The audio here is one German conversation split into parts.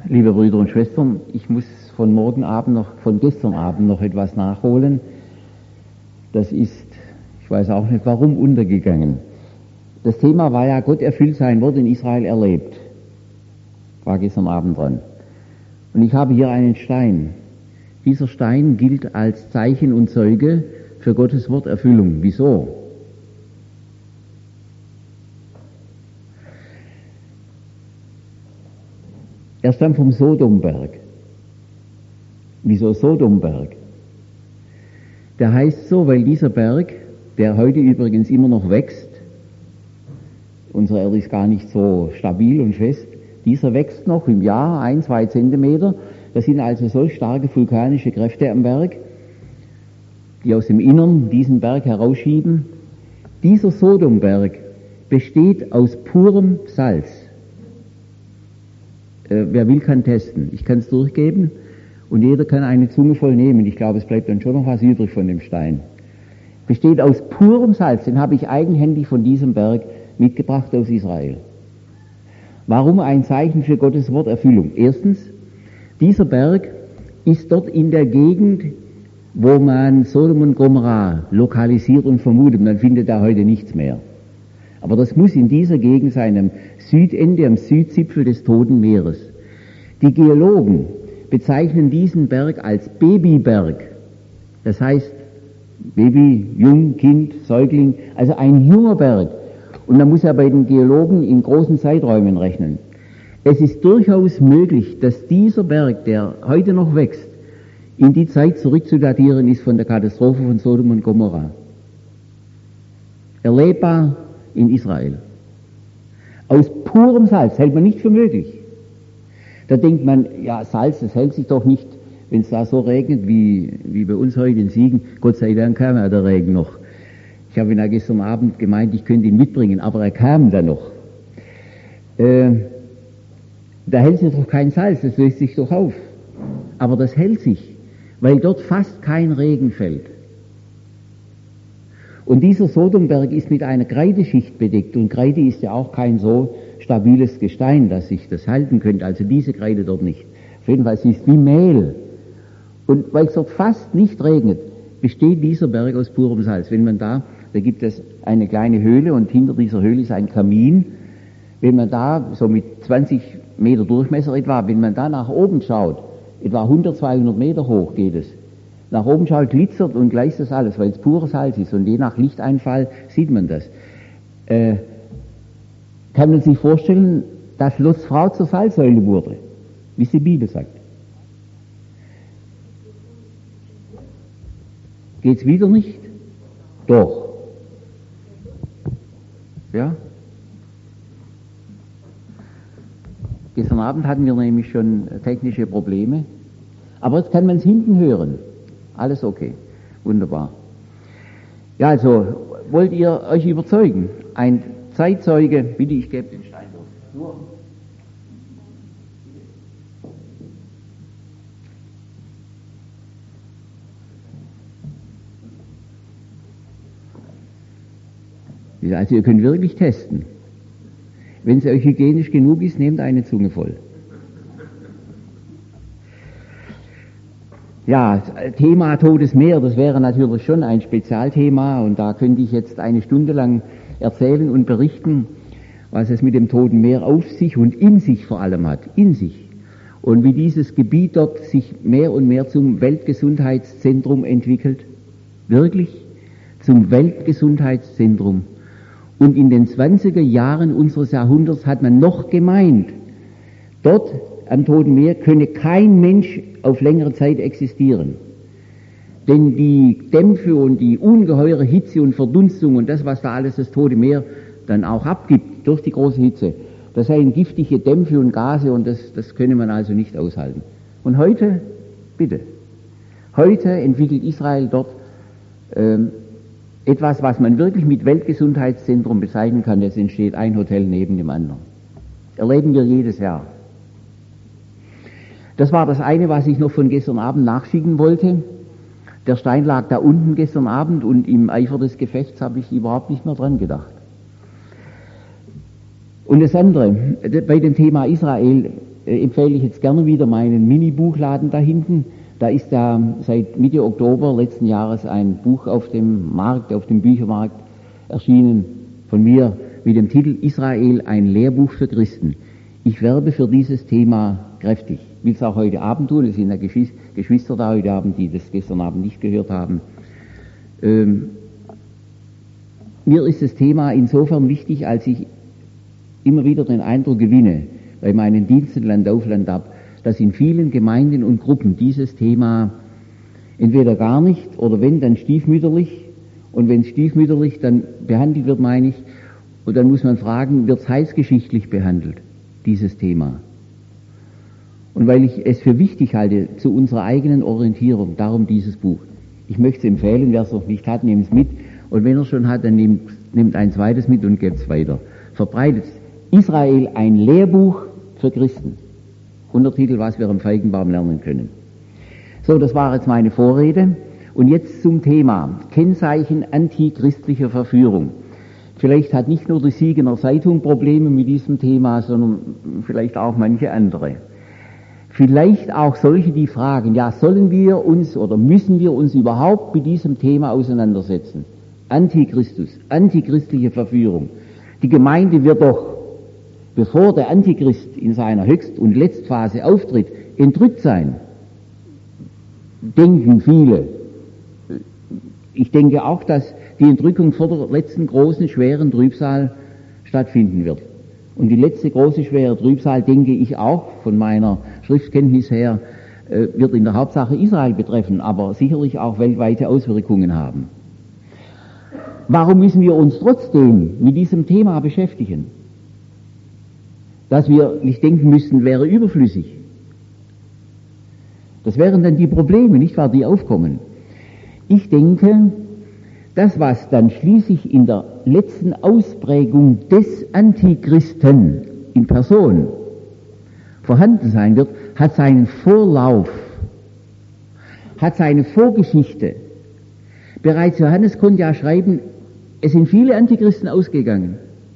Liebe Brüder und Schwestern, ich muss von gestern Abend noch etwas nachholen. Das ist, ich weiß auch nicht warum, untergegangen. Das Thema war ja, Gott erfüllt sein Wort in Israel erlebt. War gestern Abend dran. Und ich habe hier einen Stein. Dieser Stein gilt als Zeichen und Zeuge für Gottes Worterfüllung. Wieso? Er stammt vom Sodomberg. Wieso Sodomberg? Der heißt so, weil dieser Berg, der heute übrigens immer noch wächst, unsere Erde ist gar nicht so stabil und fest, dieser wächst noch im Jahr 1-2 Zentimeter. Das sind also solch starke vulkanische Kräfte am Berg, die aus dem Innern diesen Berg herausschieben. Dieser Sodomberg besteht aus purem Salz. Wer will, kann testen. Ich kann es durchgeben und jeder kann eine Zunge voll nehmen. Ich glaube, es bleibt dann schon noch was übrig von dem Stein. Besteht aus purem Salz, den habe ich eigenhändig von diesem Berg mitgebracht aus Israel. Warum ein Zeichen für Gottes Worterfüllung? Erstens, dieser Berg ist dort in der Gegend, wo man Sodom und Gomorrha lokalisiert und vermutet. Man findet da heute nichts mehr. Aber das muss in dieser Gegend sein, am Südende, am Südzipfel des Toten Meeres. Die Geologen bezeichnen diesen Berg als Babyberg. Das heißt, Baby, Jung, Kind, Säugling, also ein junger Berg. Und man muss ja bei den Geologen in großen Zeiträumen rechnen. Es ist durchaus möglich, dass dieser Berg, der heute noch wächst, in die Zeit zurückzudatieren ist von der Katastrophe von Sodom und Gomorrha. Erlebbar in Israel. Aus purem Salz, hält man nicht für möglich. Da denkt man, ja, Salz, das hält sich doch nicht, wenn es da so regnet wie bei uns heute in Siegen. Gott sei Dank kam ja der Regen noch. Ich habe ihn ja gestern Abend gemeint, ich könnte ihn mitbringen, aber er kam dann noch. Da hält sich doch kein Salz, das löst sich doch auf. Aber das hält sich, weil dort fast kein Regen fällt. Und dieser Sodomberg ist mit einer Kreideschicht bedeckt und Kreide ist ja auch kein so stabiles Gestein, dass sich das halten könnte, also diese Kreide dort nicht. Auf jeden Fall, sie ist wie Mehl. Und weil es dort fast nicht regnet, besteht dieser Berg aus purem Salz. Wenn man da gibt es eine kleine Höhle und hinter dieser Höhle ist ein Kamin. Wenn man da so mit 20 Meter Durchmesser etwa, wenn man da nach oben schaut, etwa 100, 200 Meter hoch geht es, nach oben schaut, glitzert und gleicht das alles, weil es pures Salz ist und je nach Lichteinfall sieht man das. Kann man sich vorstellen, dass Lots Frau zur Salzsäule wurde, wie es die Bibel sagt. Geht's wieder nicht? Doch. Ja? Gestern Abend hatten wir nämlich schon technische Probleme, aber jetzt kann man es hinten hören. Alles okay. Wunderbar. Ja, also, wollt ihr euch überzeugen? Ein Zeitzeuge, bitte, ich gebe den Stein durch. Nur. Also, ihr könnt wirklich testen. Wenn es euch hygienisch genug ist, nehmt eine Zunge voll. Ja, Thema Totes Meer, das wäre natürlich schon ein Spezialthema und da könnte ich jetzt eine Stunde lang erzählen und berichten, was es mit dem Toten Meer auf sich und in sich vor allem hat, in sich. Und wie dieses Gebiet dort sich mehr und mehr zum Weltgesundheitszentrum entwickelt, wirklich zum Weltgesundheitszentrum. Und in den 20er Jahren unseres Jahrhunderts hat man noch gemeint, dort am Toten Meer könne kein Mensch auf längere Zeit existieren. Denn die Dämpfe und die ungeheure Hitze und Verdunstung und das, was da alles das Tote Meer dann auch abgibt durch die große Hitze, das seien giftige Dämpfe und Gase und das könne man also nicht aushalten. Und heute, bitte, heute entwickelt Israel dort etwas, was man wirklich mit Weltgesundheitszentrum bezeichnen kann. Es entsteht ein Hotel neben dem anderen. Erleben wir jedes Jahr. Das war das eine, was ich noch von gestern Abend nachschicken wollte. Der Stein lag da unten gestern Abend und im Eifer des Gefechts habe ich überhaupt nicht mehr dran gedacht. Und das andere, bei dem Thema Israel, empfehle ich jetzt gerne wieder meinen Mini-Buchladen da hinten. Da ist da seit Mitte Oktober letzten Jahres ein Buch auf dem Markt, auf dem Büchermarkt erschienen von mir mit dem Titel Israel, ein Lehrbuch für Christen. Ich werbe für dieses Thema kräftig. Ich will es auch heute Abend tun. Es sind ja Geschwister da heute Abend, die das gestern Abend nicht gehört haben. Mir ist das Thema insofern wichtig, als ich immer wieder den Eindruck gewinne, bei meinen Diensten Land auf Land ab, dass in vielen Gemeinden und Gruppen dieses Thema entweder gar nicht oder wenn, dann stiefmütterlich, und wenn es stiefmütterlich dann behandelt wird, meine ich, und dann muss man fragen, wird es heilsgeschichtlich behandelt, dieses Thema? Und weil ich es für wichtig halte, zu unserer eigenen Orientierung, darum dieses Buch. Ich möchte es empfehlen, wer es noch nicht hat, nehmt es mit, und wenn er es schon hat, dann nehmt ein zweites mit und gebt es weiter. Verbreitet Israel, ein Lehrbuch für Christen. Untertitel, was wir am Feigenbaum lernen können. So, das war jetzt meine Vorrede. Und jetzt zum Thema Kennzeichen antichristlicher Verführung. Vielleicht hat nicht nur die Siegener Zeitung Probleme mit diesem Thema, sondern vielleicht auch manche andere. Vielleicht auch solche, die fragen, ja, sollen wir uns oder müssen wir uns überhaupt mit diesem Thema auseinandersetzen? Antichristus, antichristliche Verführung. Die Gemeinde wird doch, bevor der Antichrist in seiner Höchst- und Letztphase auftritt, entrückt sein. Denken viele. Ich denke auch, dass die Entrückung vor der letzten großen, schweren Trübsal stattfinden wird. Und die letzte große, schwere Trübsal, denke ich auch, von meiner Schriftkenntnis her, wird in der Hauptsache Israel betreffen, aber sicherlich auch weltweite Auswirkungen haben. Warum müssen wir uns trotzdem mit diesem Thema beschäftigen? Dass wir nicht denken müssten, wäre überflüssig. Das wären dann die Probleme, nicht wahr, die aufkommen. Ich denke, das, was dann schließlich in der letzten Ausprägung des Antichristen in Person vorhanden sein wird, hat seinen Vorlauf, hat seine Vorgeschichte. Bereits Johannes konnte ja schreiben, es sind viele Antichristen ausgegangen.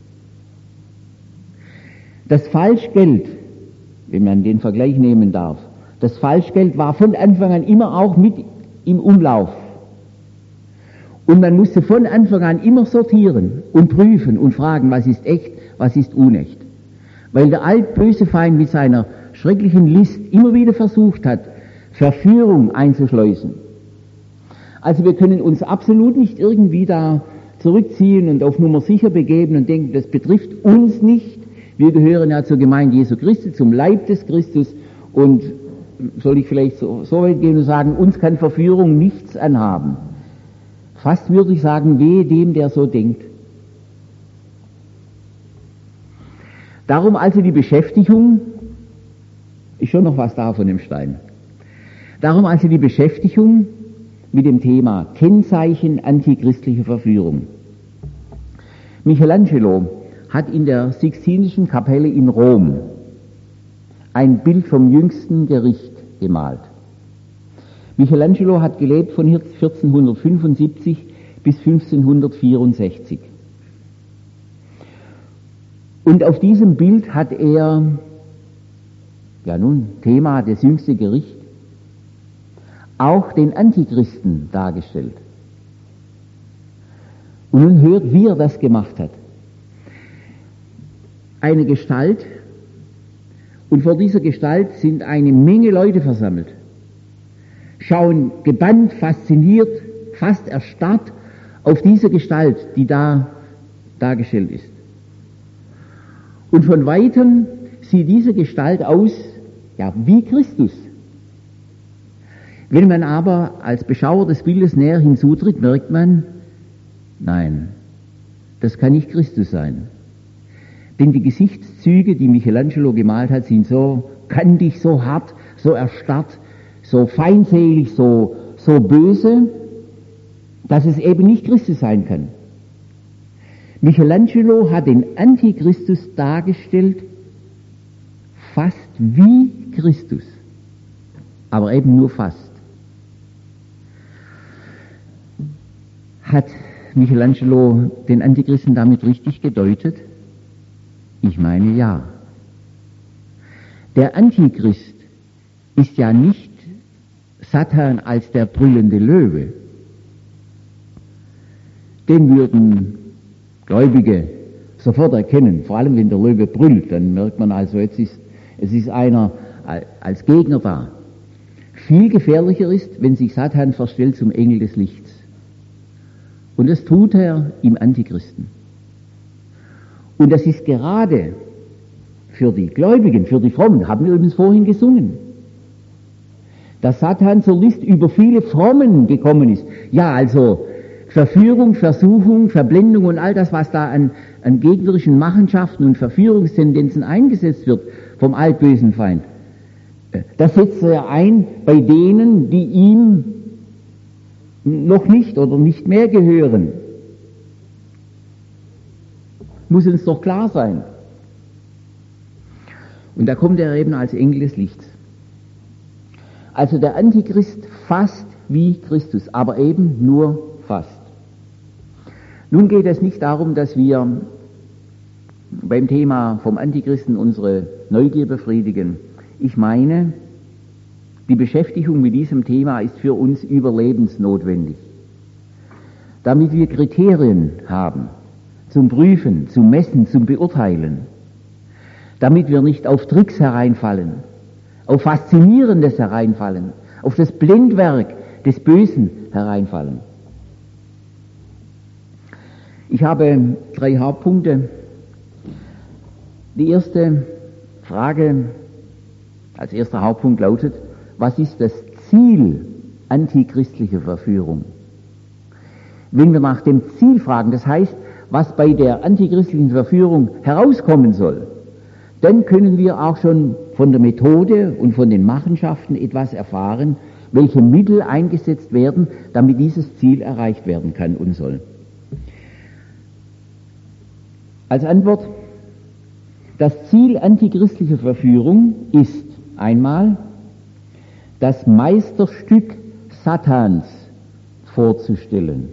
Das Falschgeld, wenn man den Vergleich nehmen darf, das Falschgeld war von Anfang an immer auch mit im Umlauf. Und man musste von Anfang an immer sortieren und prüfen und fragen, was ist echt, was ist unecht. Weil der altböse Feind mit seiner schrecklichen List immer wieder versucht hat, Verführung einzuschleusen. Also wir können uns absolut nicht irgendwie da zurückziehen und auf Nummer sicher begeben und denken, das betrifft uns nicht. Wir gehören ja zur Gemeinde Jesu Christi, zum Leib des Christus, und soll ich vielleicht so weit gehen und sagen, uns kann Verführung nichts anhaben. Fast würde ich sagen, wehe dem, der so denkt. Darum also die Beschäftigung, ist schon noch was da von dem Stein. Darum also die Beschäftigung mit dem Thema Kennzeichen antichristliche Verführung. Michelangelo hat in der Sixtinischen Kapelle in Rom ein Bild vom jüngsten Gericht gemalt. Michelangelo hat gelebt von 1475 bis 1564. Und auf diesem Bild hat er, ja nun, Thema das jüngste Gericht, auch den Antichristen dargestellt. Und nun hört, wie er das gemacht hat. Eine Gestalt, und vor dieser Gestalt sind eine Menge Leute versammelt, schauen gebannt, fasziniert, fast erstarrt auf diese Gestalt, die da dargestellt ist. Und von Weitem sieht diese Gestalt aus, ja, wie Christus. Wenn man aber als Beschauer des Bildes näher hinzutritt, merkt man, nein, das kann nicht Christus sein. Denn die Gesichtszüge, die Michelangelo gemalt hat, sind so kantig, so hart, so erstarrt, so feindselig, so böse, dass es eben nicht Christus sein kann. Michelangelo hat den Antichristus dargestellt, fast wie Christus, aber eben nur fast. Hat Michelangelo den Antichristen damit richtig gedeutet? Ich meine ja. Der Antichrist ist ja nicht Satan als der brüllende Löwe. Den würden Gläubige sofort erkennen, vor allem wenn der Löwe brüllt, dann merkt man also, es ist einer als Gegner da. Viel gefährlicher ist, wenn sich Satan verstellt zum Engel des Lichts. Und das tut er im Antichristen. Und das ist gerade für die Gläubigen, für die Frommen, haben wir übrigens vorhin gesungen, dass Satan zur List über viele Frommen gekommen ist. Ja, also Verführung, Versuchung, Verblendung und all das, was da an gegnerischen Machenschaften und Verführungstendenzen eingesetzt wird vom altbösen Feind. Das setzt er ein bei denen, die ihm noch nicht oder nicht mehr gehören. Muss uns doch klar sein. Und da kommt er eben als Engel des Lichts. Also der Antichrist fast wie Christus, aber eben nur fast. Nun geht es nicht darum, dass wir beim Thema vom Antichristen unsere Neugier befriedigen. Ich meine, die Beschäftigung mit diesem Thema ist für uns überlebensnotwendig. Damit wir Kriterien haben, zum Prüfen, zum Messen, zum Beurteilen. Damit wir nicht auf Tricks hereinfallen, auf Faszinierendes hereinfallen, auf das Blendwerk des Bösen hereinfallen. Ich habe 3 Hauptpunkte. Die erste Frage als erster Hauptpunkt lautet, was ist das Ziel antichristlicher Verführung? Wenn wir nach dem Ziel fragen, das heißt, was bei der antichristlichen Verführung herauskommen soll, dann können wir auch schon von der Methode und von den Machenschaften etwas erfahren, welche Mittel eingesetzt werden, damit dieses Ziel erreicht werden kann und soll. Als Antwort, das Ziel antichristlicher Verführung ist einmal, das Meisterstück Satans vorzustellen.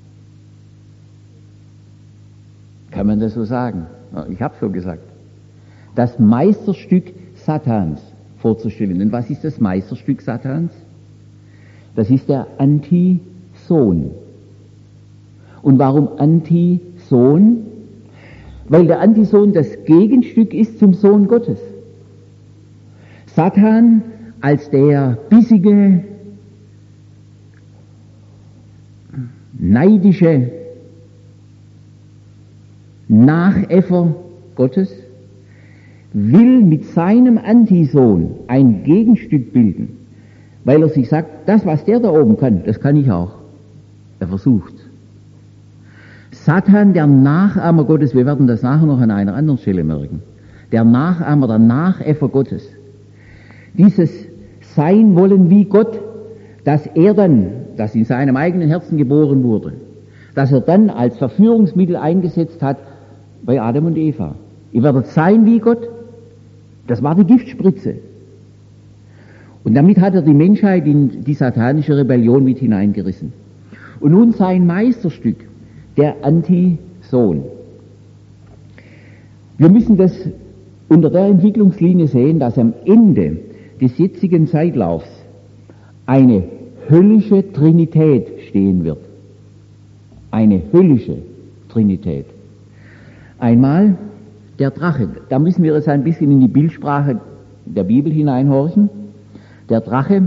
Kann man das so sagen? Ich habe so gesagt. Das Meisterstück Satans vorzustellen. Und was ist das Meisterstück Satans? Das ist der Antisohn. Und warum Antisohn? Weil der Antisohn das Gegenstück ist zum Sohn Gottes. Satan als der bissige, neidische Nachäffer Gottes will mit seinem Antisohn ein Gegenstück bilden, weil er sich sagt, das, was der da oben kann, das kann ich auch. Er versucht. Satan, der Nachahmer Gottes, wir werden das nachher noch an einer anderen Stelle merken, der Nachahmer, der Nachäffer Gottes, dieses Sein wollen wie Gott, dass er dann, das in seinem eigenen Herzen geboren wurde, dass er dann als Verführungsmittel eingesetzt hat bei Adam und Eva. Ihr werdet sein wie Gott. Das war die Giftspritze. Und damit hat er die Menschheit in die satanische Rebellion mit hineingerissen. Und nun sein Meisterstück, der Antisohn. Wir müssen das unter der Entwicklungslinie sehen, dass am Ende des jetzigen Zeitlaufs eine höllische Trinität stehen wird. Eine höllische Trinität. Einmal der Drache. Da müssen wir jetzt ein bisschen in die Bildsprache der Bibel hineinhorchen. Der Drache,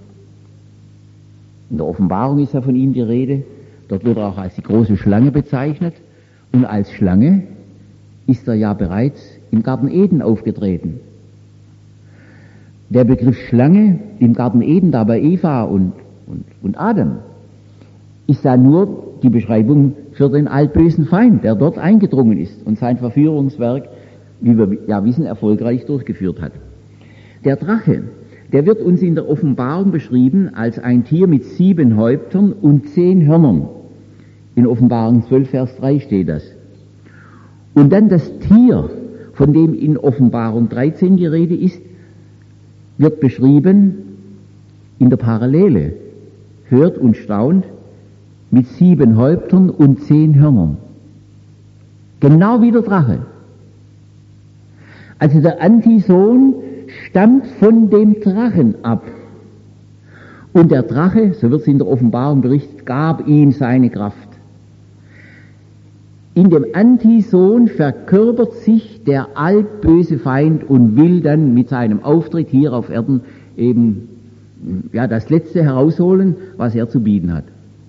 in der Offenbarung ist ja von ihm die Rede, dort wird er auch als die große Schlange bezeichnet. Und als Schlange ist er ja bereits im Garten Eden aufgetreten. Der Begriff Schlange im Garten Eden, da bei Eva und Adam, ist da nur die Beschreibung für den altbösen Feind, der dort eingedrungen ist und sein Verführungswerk, wie wir ja wissen, erfolgreich durchgeführt hat. Der Drache, der wird uns in der Offenbarung beschrieben als ein Tier mit 7 Häuptern und 10 Hörnern. In Offenbarung 12, Vers 3 steht das. Und dann das Tier, von dem in Offenbarung 13 die Rede ist, wird beschrieben in der Parallele. Hört und staunt, mit 7 Häuptern und 10 Hörnern. Genau wie der Drache. Also der Antisohn stammt von dem Drachen ab. Und der Drache, so wird es in der Offenbarung berichtet, gab ihm seine Kraft. In dem Antisohn verkörpert sich der altböse Feind und will dann mit seinem Auftritt hier auf Erden eben das Letzte herausholen, was er zu bieten hat.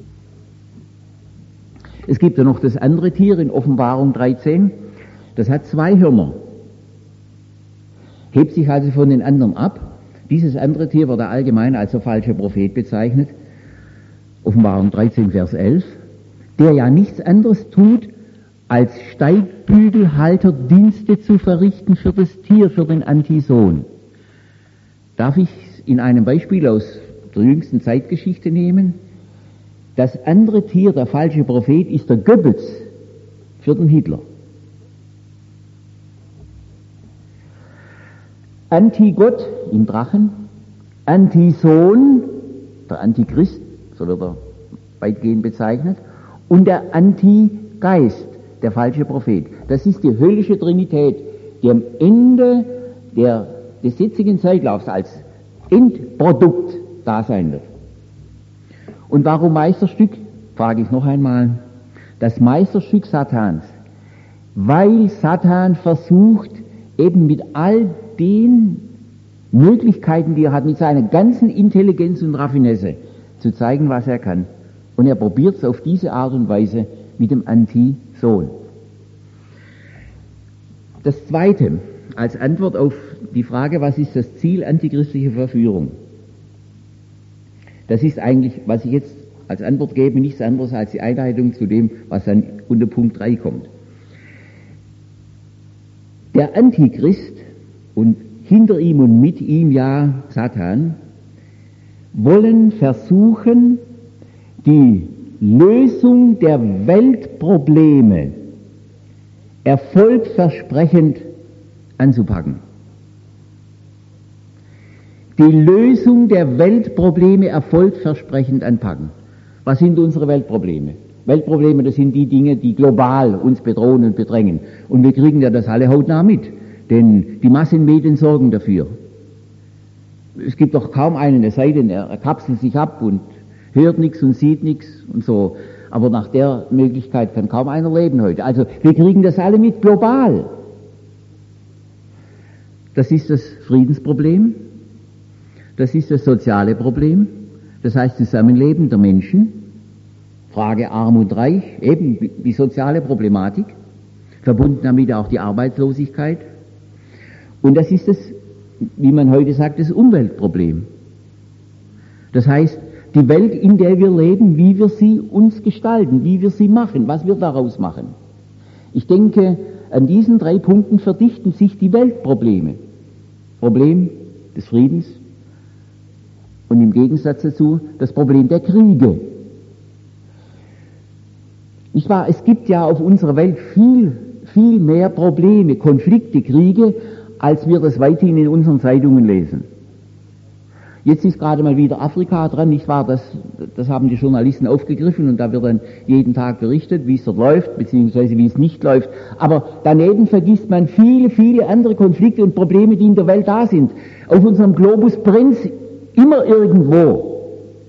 Es gibt ja noch das andere Tier in Offenbarung 13, das hat 2 Hörner, hebt sich also von den anderen ab. Dieses andere Tier wird allgemein als der falsche Prophet bezeichnet, Offenbarung 13, Vers 11, der ja nichts anderes tut, als Steigbügelhalter Dienste zu verrichten für das Tier, für den Antisohn. Darf ich in einem Beispiel aus der jüngsten Zeitgeschichte nehmen? Das andere Tier, der falsche Prophet, ist der Goebbels für den Hitler. Antigott im Drachen, Antisohn, der Antichrist, so wird er weitgehend bezeichnet, und der Antigeist, der falsche Prophet. Das ist die höllische Trinität, die am Ende des jetzigen Zeitlaufs als Endprodukt da sein wird. Und warum Meisterstück? Frage ich noch einmal. Das Meisterstück Satans, weil Satan versucht, eben mit all den Möglichkeiten, die er hat, mit seiner ganzen Intelligenz und Raffinesse zu zeigen, was er kann. Und er probiert es auf diese Art und Weise mit dem Antisohn. Das Zweite, als Antwort auf die Frage, was ist das Ziel antichristlicher Verführung? Das ist eigentlich, was ich jetzt als Antwort gebe, nichts anderes als die Einleitung zu dem, was dann unter Punkt 3 kommt. Der Antichrist und hinter ihm und mit ihm ja Satan wollen versuchen, die Lösung der Weltprobleme erfolgversprechend anzupacken. Die Lösung der Weltprobleme erfolgversprechend anpacken. Was sind unsere Weltprobleme? Weltprobleme, das sind die Dinge, die global uns bedrohen und bedrängen. Und wir kriegen ja das alle hautnah mit, denn die Massenmedien sorgen dafür. Es gibt doch kaum einen, es sei denn, er kapselt sich ab und hört nichts und sieht nichts und so. Aber nach der Möglichkeit kann kaum einer leben heute. Also wir kriegen das alle mit global. Das ist das Friedensproblem. Das ist das soziale Problem, das heißt Zusammenleben der Menschen, Frage Arm und Reich, eben die soziale Problematik, verbunden damit auch die Arbeitslosigkeit. Und das ist das, wie man heute sagt, das Umweltproblem. Das heißt, die Welt, in der wir leben, wie wir sie uns gestalten, wie wir sie machen, was wir daraus machen. Ich denke, an diesen 3 Punkten verdichten sich die Weltprobleme. Problem des Friedens, und im Gegensatz dazu das Problem der Kriege. Nicht wahr? Es gibt ja auf unserer Welt viel mehr Probleme, Konflikte, Kriege, als wir das weithin in unseren Zeitungen lesen. Jetzt ist gerade mal wieder Afrika dran, nicht wahr? Das haben die Journalisten aufgegriffen und da wird dann jeden Tag berichtet, wie es dort läuft, beziehungsweise wie es nicht läuft. Aber daneben vergisst man viele andere Konflikte und Probleme, die in der Welt da sind. Auf unserem Globus brennt immer irgendwo.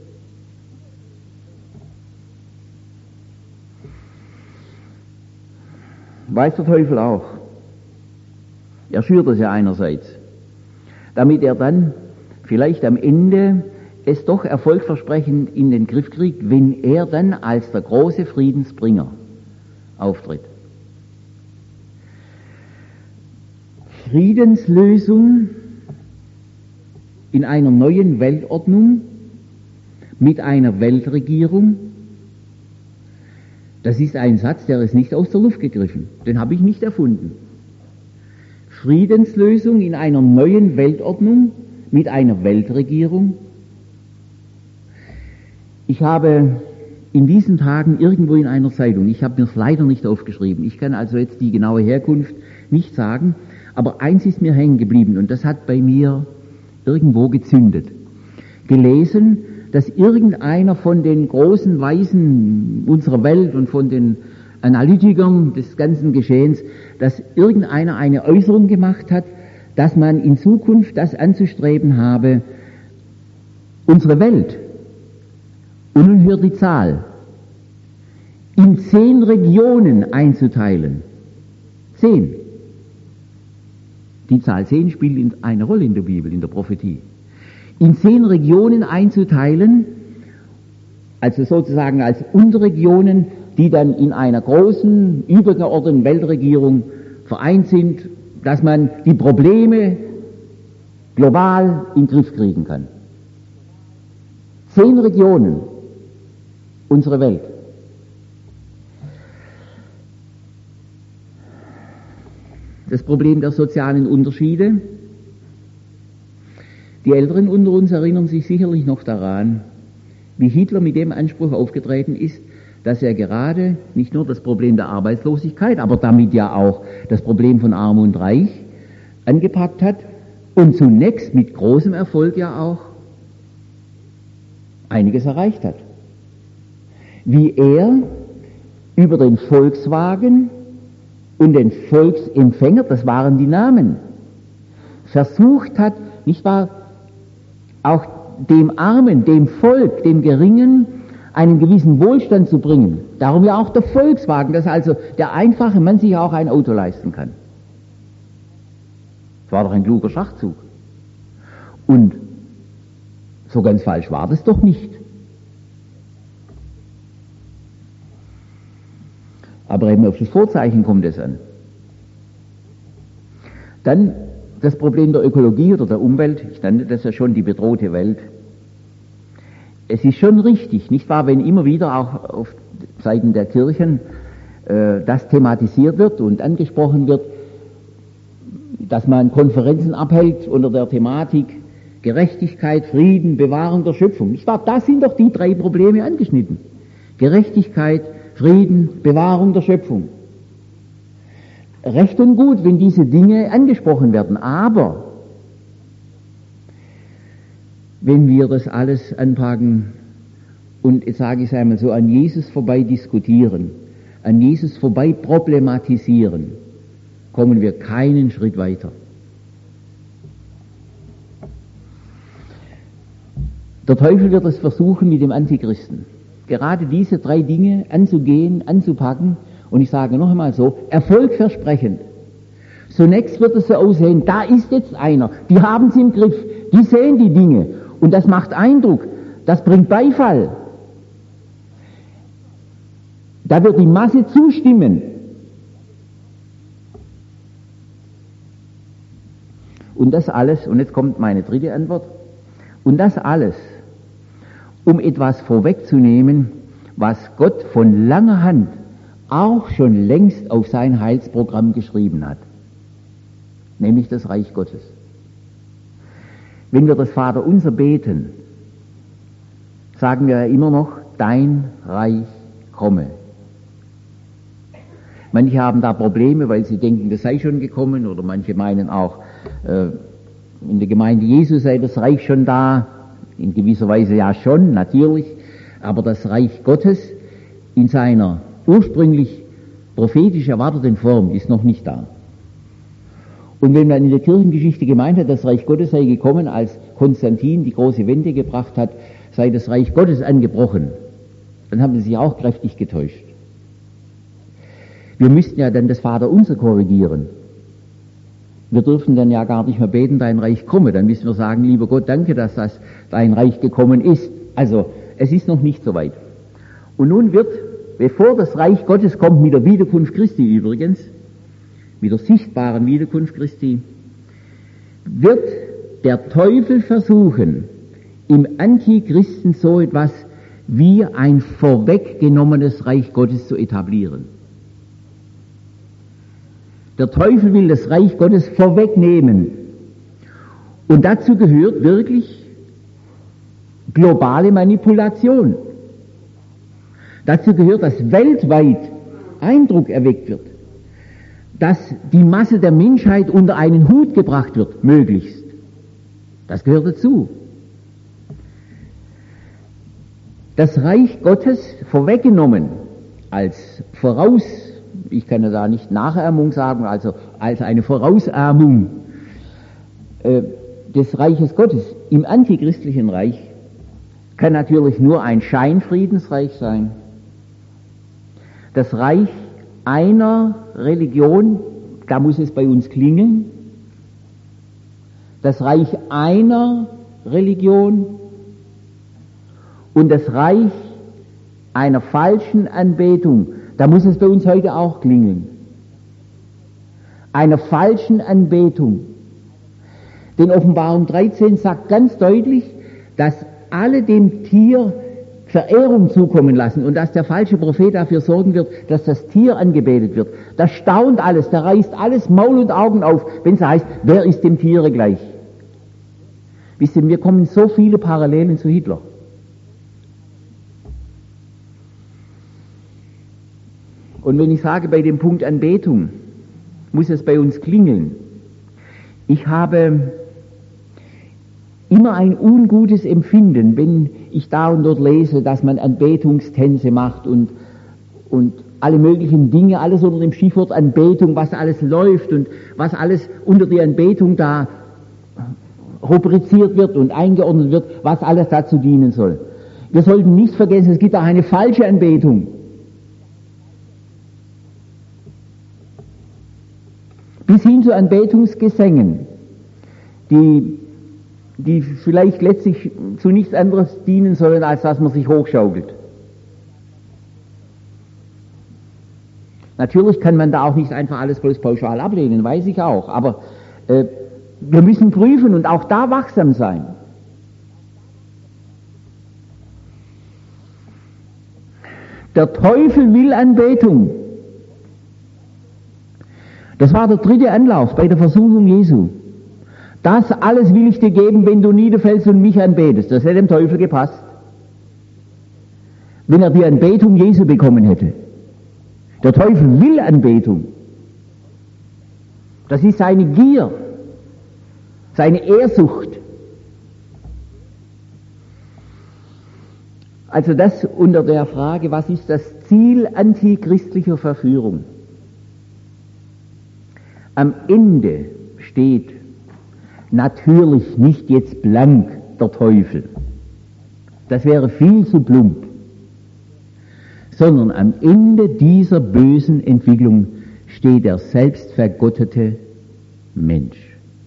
Weiß der Teufel auch. Er schürt es ja einerseits, damit er dann vielleicht am Ende es doch erfolgversprechend in den Griff kriegt, wenn er dann als der große Friedensbringer auftritt. Friedenslösung in einer neuen Weltordnung mit einer Weltregierung, das ist ein Satz, der ist nicht aus der Luft gegriffen, den habe ich nicht erfunden. Friedenslösung in einer neuen Weltordnung mit einer Weltregierung. Ich habe in diesen Tagen irgendwo in einer Zeitung, ich habe mir es leider nicht aufgeschrieben, ich kann also jetzt die genaue Herkunft nicht sagen, aber eins ist mir hängen geblieben und das hat bei mir irgendwo gezündet. Gelesen, dass irgendeiner von den großen Weisen unserer Welt und von den Analytikern des ganzen Geschehens, dass irgendeiner eine Äußerung gemacht hat, dass man in Zukunft das anzustreben habe, unsere Welt, und nun hört die Zahl, in 10 Regionen einzuteilen. 10. Die Zahl 10 spielt eine Rolle in der Bibel, in der Prophetie. In 10 Regionen einzuteilen, also sozusagen als Unterregionen, die dann in einer großen, übergeordneten Weltregierung vereint sind, dass man die Probleme global in den Griff kriegen kann. 10 Regionen, unsere Welt. Das Problem der sozialen Unterschiede. Die Älteren unter uns erinnern sich sicherlich noch daran, wie Hitler mit dem Anspruch aufgetreten ist, dass er gerade nicht nur das Problem der Arbeitslosigkeit, aber damit ja auch das Problem von Arm und Reich angepackt hat und zunächst mit großem Erfolg ja auch einiges erreicht hat. Wie er über den Volkswagen und den Volksempfänger, das waren die Namen, versucht hat, nicht wahr, auch dem Armen, dem Volk, dem Geringen einen gewissen Wohlstand zu bringen. Darum ja auch der Volkswagen, dass also der einfache Mann sich auch ein Auto leisten kann. Das war doch ein kluger Schachzug. Und so ganz falsch war das doch nicht. Aber eben auf das Vorzeichen kommt es an. Dann das Problem der Ökologie oder der Umwelt, ich nannte das ja schon die bedrohte Welt. Es ist schon richtig, nicht wahr, wenn immer wieder auch auf Seiten der Kirchen das thematisiert wird und angesprochen wird, dass man Konferenzen abhält unter der Thematik Gerechtigkeit, Frieden, Bewahrung der Schöpfung. Nicht wahr? Da sind doch die 3 Probleme angeschnitten. Gerechtigkeit, Frieden, Bewahrung der Schöpfung. Recht und gut, wenn diese Dinge angesprochen werden, aber wenn wir das alles anpacken und, jetzt sage ich es einmal so, an Jesus vorbei diskutieren, an Jesus vorbei problematisieren, kommen wir keinen Schritt weiter. Der Teufel wird es versuchen mit dem Antichristen, gerade diese 3 Dinge anzugehen, anzupacken, und ich sage noch einmal so, erfolgversprechend. Zunächst wird es so aussehen, da ist jetzt einer, die haben es im Griff, die sehen die Dinge, und das macht Eindruck, das bringt Beifall. Da wird die Masse zustimmen. Und das alles, und jetzt kommt meine 3. Antwort, und das alles, um etwas vorwegzunehmen, was Gott von langer Hand auch schon längst auf sein Heilsprogramm geschrieben hat, nämlich das Reich Gottes. Wenn wir das Vaterunser beten, sagen wir ja immer noch, dein Reich komme. Manche haben da Probleme, weil sie denken, das sei schon gekommen, oder manche meinen auch, in der Gemeinde Jesu sei das Reich schon da, in gewisser Weise ja schon, natürlich, aber das Reich Gottes in seiner ursprünglich prophetisch erwarteten Form ist noch nicht da. Und wenn man in der Kirchengeschichte gemeint hat, das Reich Gottes sei gekommen, als Konstantin die große Wende gebracht hat, sei das Reich Gottes angebrochen, dann haben sie sich auch kräftig getäuscht. Wir müssten ja dann das Vaterunser korrigieren. Wir dürfen dann ja gar nicht mehr beten, dein Reich komme. Dann müssen wir sagen, lieber Gott, danke, dass das dein Reich gekommen ist. Also, es ist noch nicht so weit. Und nun wird, bevor das Reich Gottes kommt, mit der Wiederkunft Christi übrigens, mit der sichtbaren Wiederkunft Christi, wird der Teufel versuchen, im Antichristen so etwas wie ein vorweggenommenes Reich Gottes zu etablieren. Der Teufel will das Reich Gottes vorwegnehmen. Und dazu gehört wirklich globale Manipulation. Dazu gehört, dass weltweit Eindruck erweckt wird, dass die Masse der Menschheit unter einen Hut gebracht wird, möglichst. Das gehört dazu. Das Reich Gottes vorweggenommen als ich kann ja da nicht Nachahmung sagen, also als eine Vorausahmung, des Reiches Gottes im antichristlichen Reich kann natürlich nur ein Scheinfriedensreich sein. Das Reich einer Religion, da muss es bei uns klingeln. Das Reich einer Religion und das Reich einer falschen Anbetung, da muss es bei uns heute auch klingeln. Einer falschen Anbetung. Denn Offenbarung 13 sagt ganz deutlich, dass alle dem Tier Verehrung zukommen lassen und dass der falsche Prophet dafür sorgen wird, dass das Tier angebetet wird. Da staunt alles, da reißt alles Maul und Augen auf, wenn es heißt, wer ist dem Tiere gleich? Wisst ihr, mir kommen so viele Parallelen zu Hitler. Und wenn ich sage, bei dem Punkt Anbetung muss es bei uns klingeln. Ich habe immer ein ungutes Empfinden, wenn ich da und dort lese, dass man Anbetungstänze macht und alle möglichen Dinge, alles unter dem Stichwort Anbetung, was alles läuft und was alles unter die Anbetung da rubriziert wird und eingeordnet wird, was alles dazu dienen soll. Wir sollten nicht vergessen, es gibt auch eine falsche Anbetung. Bis hin zu Anbetungsgesängen, die vielleicht letztlich zu nichts anderes dienen sollen, als dass man sich hochschaukelt. Natürlich kann man da auch nicht einfach alles bloß pauschal ablehnen, weiß ich auch, aber wir müssen prüfen und auch da wachsam sein. Der Teufel will Anbetung. Das war der dritte Anlauf bei der Versuchung Jesu. Das alles will ich dir geben, wenn du niederfällst und mich anbetest. Das hätte dem Teufel gepasst. Wenn er die Anbetung Jesu bekommen hätte. Der Teufel will Anbetung. Das ist seine Gier, seine Ehrsucht. Also das unter der Frage, was ist das Ziel antichristlicher Verführung? Am Ende steht natürlich nicht jetzt blank der Teufel. Das wäre viel zu plump. Sondern am Ende dieser bösen Entwicklung steht der selbstvergottete Mensch.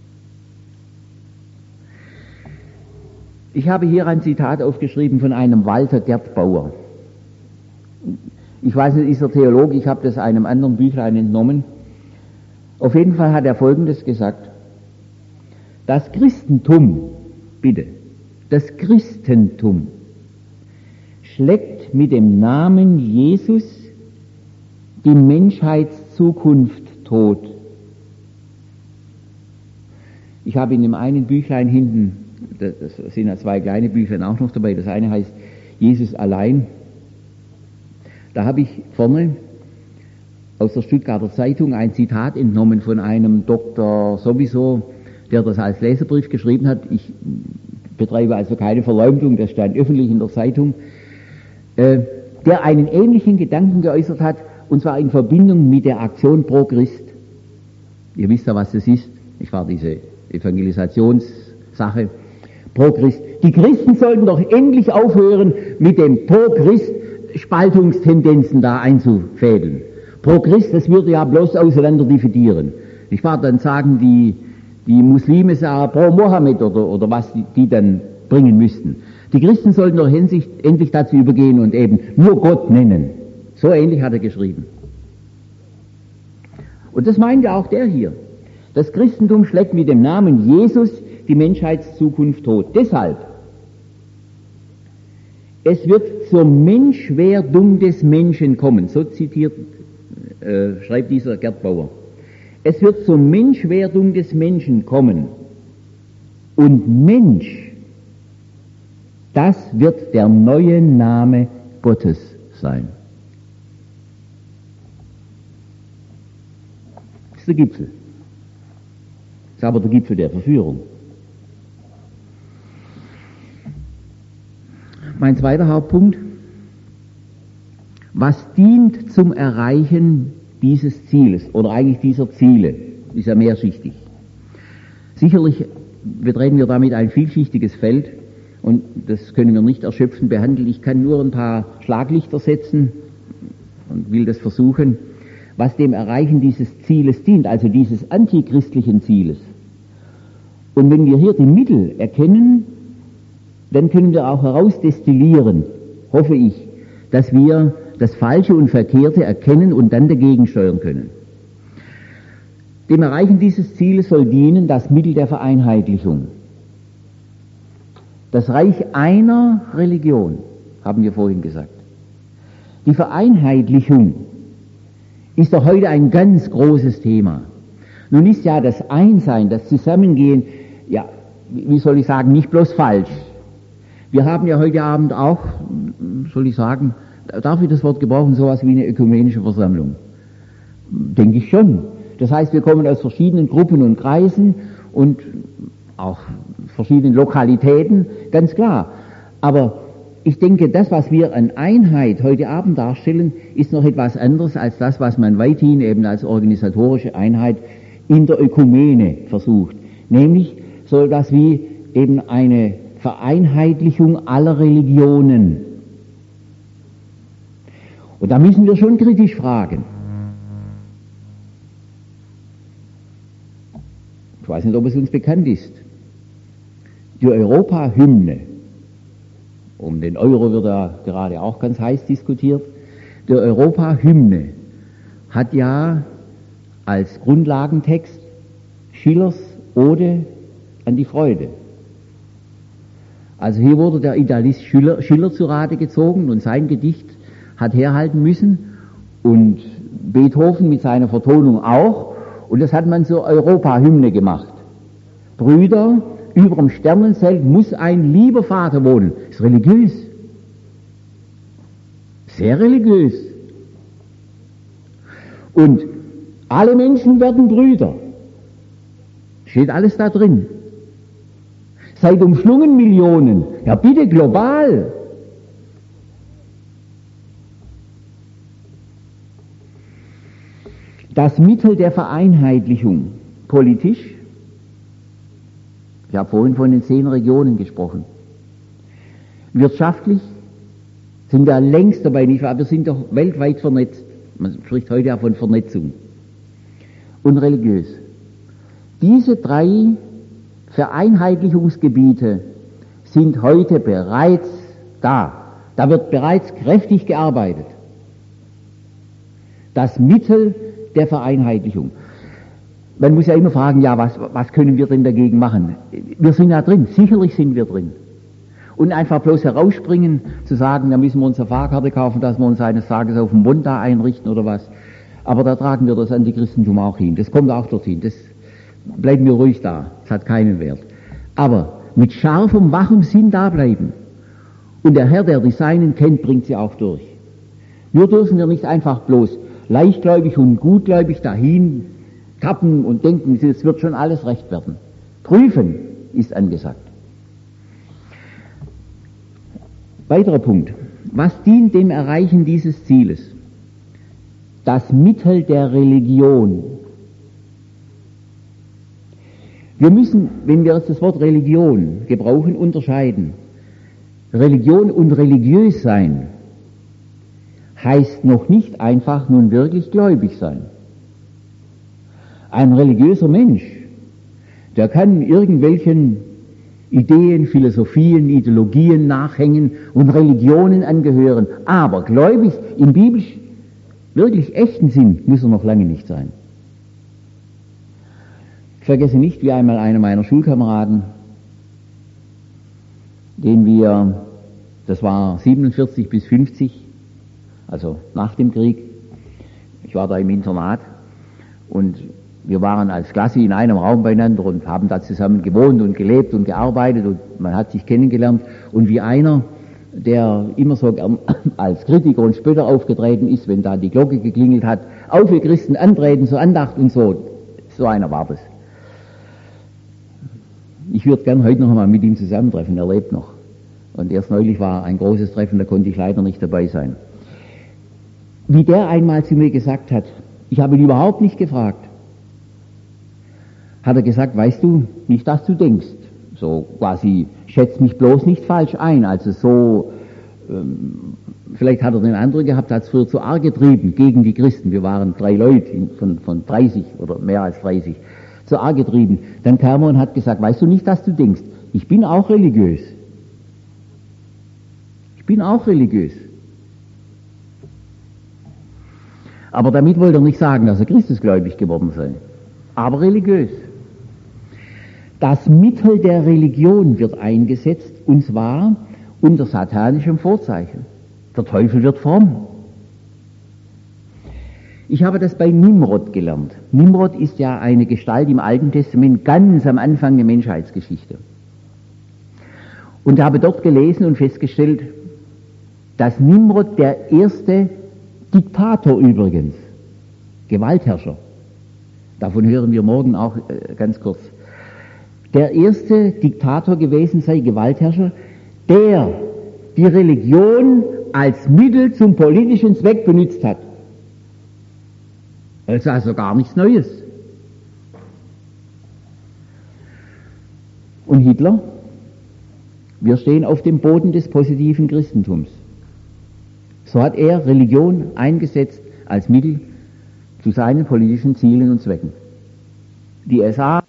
Ich habe hier ein Zitat aufgeschrieben von einem Walter Gertbauer. Ich weiß nicht, ist er Theologe, ich habe das einem anderen Büchlein entnommen. Auf jeden Fall hat er Folgendes gesagt. Das Christentum, bitte, das Christentum schlägt mit dem Namen Jesus die Menschheitszukunft tot. Ich habe in dem einen Büchlein hinten, das sind ja zwei kleine Büchlein auch noch dabei, das eine heißt Jesus allein. Da habe ich vorne aus der Stuttgarter Zeitung ein Zitat entnommen von einem Doktor sowieso, der das als Leserbrief geschrieben hat. Ich betreibe also keine Verleumdung, das stand öffentlich in der Zeitung, der einen ähnlichen Gedanken geäußert hat, und zwar in Verbindung mit der Aktion Pro Christ. Ihr wisst ja, was das ist. Ich war diese Evangelisationssache. Pro Christ. Die Christen sollten doch endlich aufhören, mit dem Pro Christ Spaltungstendenzen da einzufädeln. Pro Christ, das würde ja bloß auseinander dividieren. Ich war dann sagen die Muslime sagen pro Mohammed oder was die dann bringen müssten. Die Christen sollten doch endlich dazu übergehen und eben nur Gott nennen. So ähnlich hat er geschrieben. Und das meint ja auch der hier. Das Christentum schlägt mit dem Namen Jesus die Menschheitszukunft tot. Deshalb, es wird zur Menschwerdung des Menschen kommen. So schreibt dieser Gertbauer. Es wird zur Menschwerdung des Menschen kommen. Und Mensch, das wird der neue Name Gottes sein. Das ist der Gipfel. Das ist aber der Gipfel der Verführung. Mein zweiter Hauptpunkt. Was dient zum Erreichen dieses Zieles oder eigentlich dieser Ziele? Ist ja mehrschichtig. Sicherlich betreten wir damit ein vielschichtiges Feld und das können wir nicht erschöpfend behandeln. Ich kann nur ein paar Schlaglichter setzen und will das versuchen, was dem Erreichen dieses Zieles dient, also dieses antichristlichen Zieles. Und wenn wir hier die Mittel erkennen, dann können wir auch herausdestillieren, hoffe ich, dass wir das Falsche und Verkehrte erkennen und dann dagegen steuern können. Dem Erreichen dieses Zieles soll dienen das Mittel der Vereinheitlichung. Das Reich einer Religion, haben wir vorhin gesagt. Die Vereinheitlichung ist doch heute ein ganz großes Thema. Nun ist ja das Einsein, das Zusammengehen, ja, wie soll ich sagen, nicht bloß falsch. Wir haben ja heute Abend auch, soll ich sagen, darf ich das Wort gebrauchen, sowas wie eine ökumenische Versammlung? Denke ich schon. Das heißt, wir kommen aus verschiedenen Gruppen und Kreisen und auch verschiedenen Lokalitäten, ganz klar. Aber ich denke, das, was wir an Einheit heute Abend darstellen, ist noch etwas anderes als das, was man weithin eben als organisatorische Einheit in der Ökumene versucht. Nämlich so etwas wie eben eine Vereinheitlichung aller Religionen. Und da müssen wir schon kritisch fragen. Ich weiß nicht, ob es uns bekannt ist. Die Europa-Hymne, um den Euro wird ja gerade auch ganz heiß diskutiert, die Europa-Hymne hat ja als Grundlagentext Schillers Ode an die Freude. Also hier wurde der Idealist Schiller zu Rate gezogen und sein Gedicht hat herhalten müssen und Beethoven mit seiner Vertonung auch. Und das hat man zur Europa-Hymne gemacht. Brüder, überm Sternenzelt muss ein lieber Vater wohnen. Ist religiös. Sehr religiös. Und alle Menschen werden Brüder. Steht alles da drin. Seid umschlungen Millionen. Ja bitte, global. Das Mittel der Vereinheitlichung, politisch, ich habe vorhin von den 10 Regionen gesprochen, wirtschaftlich sind wir längst dabei, nicht wahr? Wir sind doch weltweit vernetzt, man spricht heute ja von Vernetzung, und religiös. Diese 3 Vereinheitlichungsgebiete sind heute bereits da. Da wird bereits kräftig gearbeitet. Das Mittel der Vereinheitlichung. Man muss ja immer fragen, ja, was können wir denn dagegen machen? Wir sind ja drin, sicherlich sind wir drin. Und einfach bloß herausspringen, zu sagen, da müssen wir uns eine Fahrkarte kaufen, dass wir uns eines Tages auf dem Bund da einrichten oder was. Aber da tragen wir das Antichristentum auch hin. Das kommt auch dorthin. Das bleiben wir ruhig da. Das hat keinen Wert. Aber mit scharfem, wachem Sinn da bleiben. Und der Herr, der die Seinen kennt, bringt sie auch durch. Nur dürfen wir nicht einfach bloß leichtgläubig und gutgläubig dahin tappen und denken, es wird schon alles recht werden. Prüfen ist angesagt. Weiterer Punkt. Was dient dem Erreichen dieses Zieles? Das Mittel der Religion. Wir müssen, wenn wir jetzt das Wort Religion gebrauchen, unterscheiden. Religion und religiös sein heißt noch nicht einfach nun wirklich gläubig sein. Ein religiöser Mensch, der kann irgendwelchen Ideen, Philosophien, Ideologien nachhängen und Religionen angehören, aber gläubig im biblisch wirklich echten Sinn muss er noch lange nicht sein. Ich vergesse nicht, wie einmal einer meiner Schulkameraden, den wir, das war 47 bis 50, also nach dem Krieg, ich war da im Internat und wir waren als Klasse in einem Raum beieinander und haben da zusammen gewohnt und gelebt und gearbeitet und man hat sich kennengelernt und wie einer, der immer so gern als Kritiker und Spötter aufgetreten ist, wenn da die Glocke geklingelt hat, auf ihr Christen antreten zur Andacht und so, so einer war das. Ich würde gern heute noch einmal mit ihm zusammentreffen, er lebt noch. Und erst neulich war ein großes Treffen, da konnte ich leider nicht dabei sein. Wie der einmal zu mir gesagt hat, ich habe ihn überhaupt nicht gefragt, hat er gesagt, weißt du, nicht, dass du denkst, so quasi, schätz mich bloß nicht falsch ein, also so, vielleicht hat er den Eindruck gehabt, hat es früher zu arg getrieben gegen die Christen, wir waren 3 Leute von 30 oder mehr als 30, zu arg getrieben. Dann kam er und hat gesagt, weißt du nicht, dass du denkst, ich bin auch religiös. Ich bin auch religiös. Aber damit wollte er nicht sagen, dass er Christusgläubig geworden sei, aber religiös. Das Mittel der Religion wird eingesetzt, und zwar unter satanischem Vorzeichen. Der Teufel wird fromm. Ich habe das bei Nimrod gelernt. Nimrod ist ja eine Gestalt im Alten Testament ganz am Anfang der Menschheitsgeschichte. Und habe dort gelesen und festgestellt, dass Nimrod der erste Diktator übrigens, Gewaltherrscher, davon hören wir morgen auch ganz kurz, der erste Diktator gewesen sei, Gewaltherrscher, der die Religion als Mittel zum politischen Zweck benutzt hat. Also gar nichts Neues. Und Hitler? Wir stehen auf dem Boden des positiven Christentums. So hat er Religion eingesetzt als Mittel zu seinen politischen Zielen und Zwecken. Die SA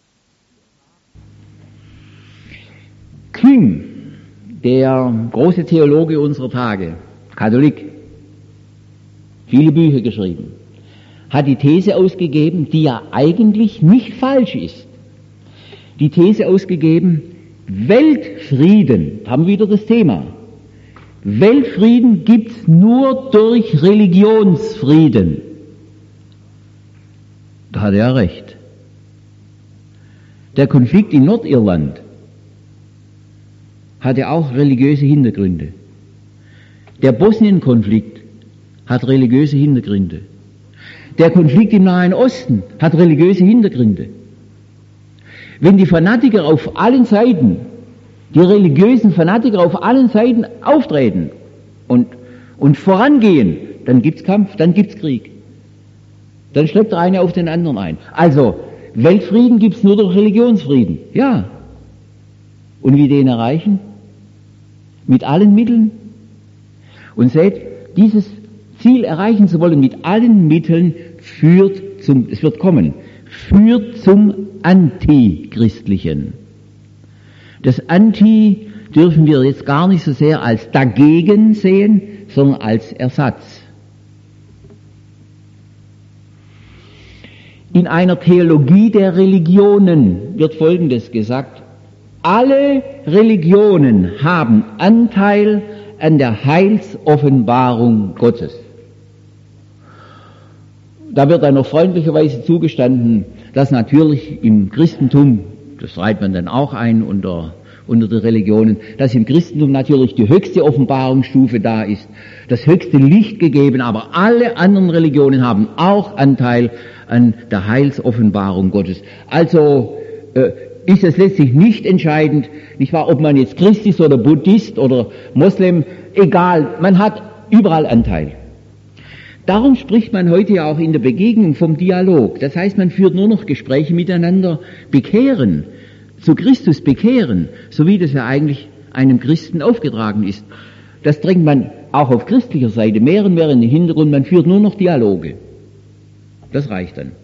King, der große Theologe unserer Tage, Katholik, viele Bücher geschrieben, hat die These ausgegeben, die ja eigentlich nicht falsch ist. Die These ausgegeben, Weltfrieden, haben wir wieder das Thema. Weltfrieden gibt's nur durch Religionsfrieden. Da hat er recht. Der Konflikt in Nordirland hatte auch religiöse Hintergründe. Der Bosnien-Konflikt hat religiöse Hintergründe. Der Konflikt im Nahen Osten hat religiöse Hintergründe. Wenn die Fanatiker auf allen Seiten, die religiösen Fanatiker auf allen Seiten auftreten und vorangehen, dann gibt's Kampf, dann gibt's Krieg. Dann schleppt der eine auf den anderen ein. Also, Weltfrieden gibt's nur durch Religionsfrieden. Ja. Und wie den erreichen? Mit allen Mitteln. Und seht, dieses Ziel erreichen zu wollen mit allen Mitteln führt zum Antichristlichen. Das Anti dürfen wir jetzt gar nicht so sehr als dagegen sehen, sondern als Ersatz. In einer Theologie der Religionen wird Folgendes gesagt: Alle Religionen haben Anteil an der Heilsoffenbarung Gottes. Da wird dann noch freundlicherweise zugestanden, dass natürlich im Christentum, das reiht man dann auch ein unter die Religionen, dass im Christentum natürlich die höchste Offenbarungsstufe da ist, das höchste Licht gegeben, aber alle anderen Religionen haben auch Anteil an der Heilsoffenbarung Gottes. Also ist es letztlich nicht entscheidend, nicht wahr, ob man jetzt Christ ist oder Buddhist oder Moslem, egal, man hat überall Anteil. Darum spricht man heute ja auch in der Begegnung vom Dialog. Das heißt, man führt nur noch Gespräche miteinander, bekehren, zu Christus bekehren, so wie das ja eigentlich einem Christen aufgetragen ist. Das drängt man auch auf christlicher Seite mehr und mehr in den Hintergrund, man führt nur noch Dialoge. Das reicht dann.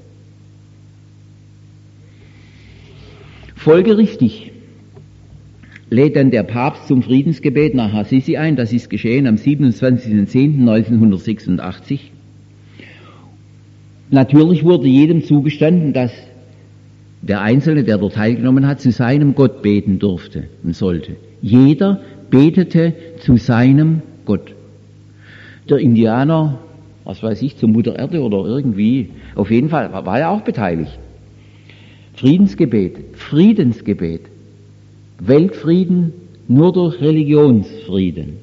Folgerichtig lädt dann der Papst zum Friedensgebet nach Assisi ein. Das ist geschehen am 27.10.1986. Natürlich wurde jedem zugestanden, dass der Einzelne, der dort teilgenommen hat, zu seinem Gott beten durfte und sollte. Jeder betete zu seinem Gott. Der Indianer, was weiß ich, zur Mutter Erde oder irgendwie, auf jeden Fall war er auch beteiligt. Friedensgebet, Friedensgebet, Weltfrieden nur durch Religionsfrieden.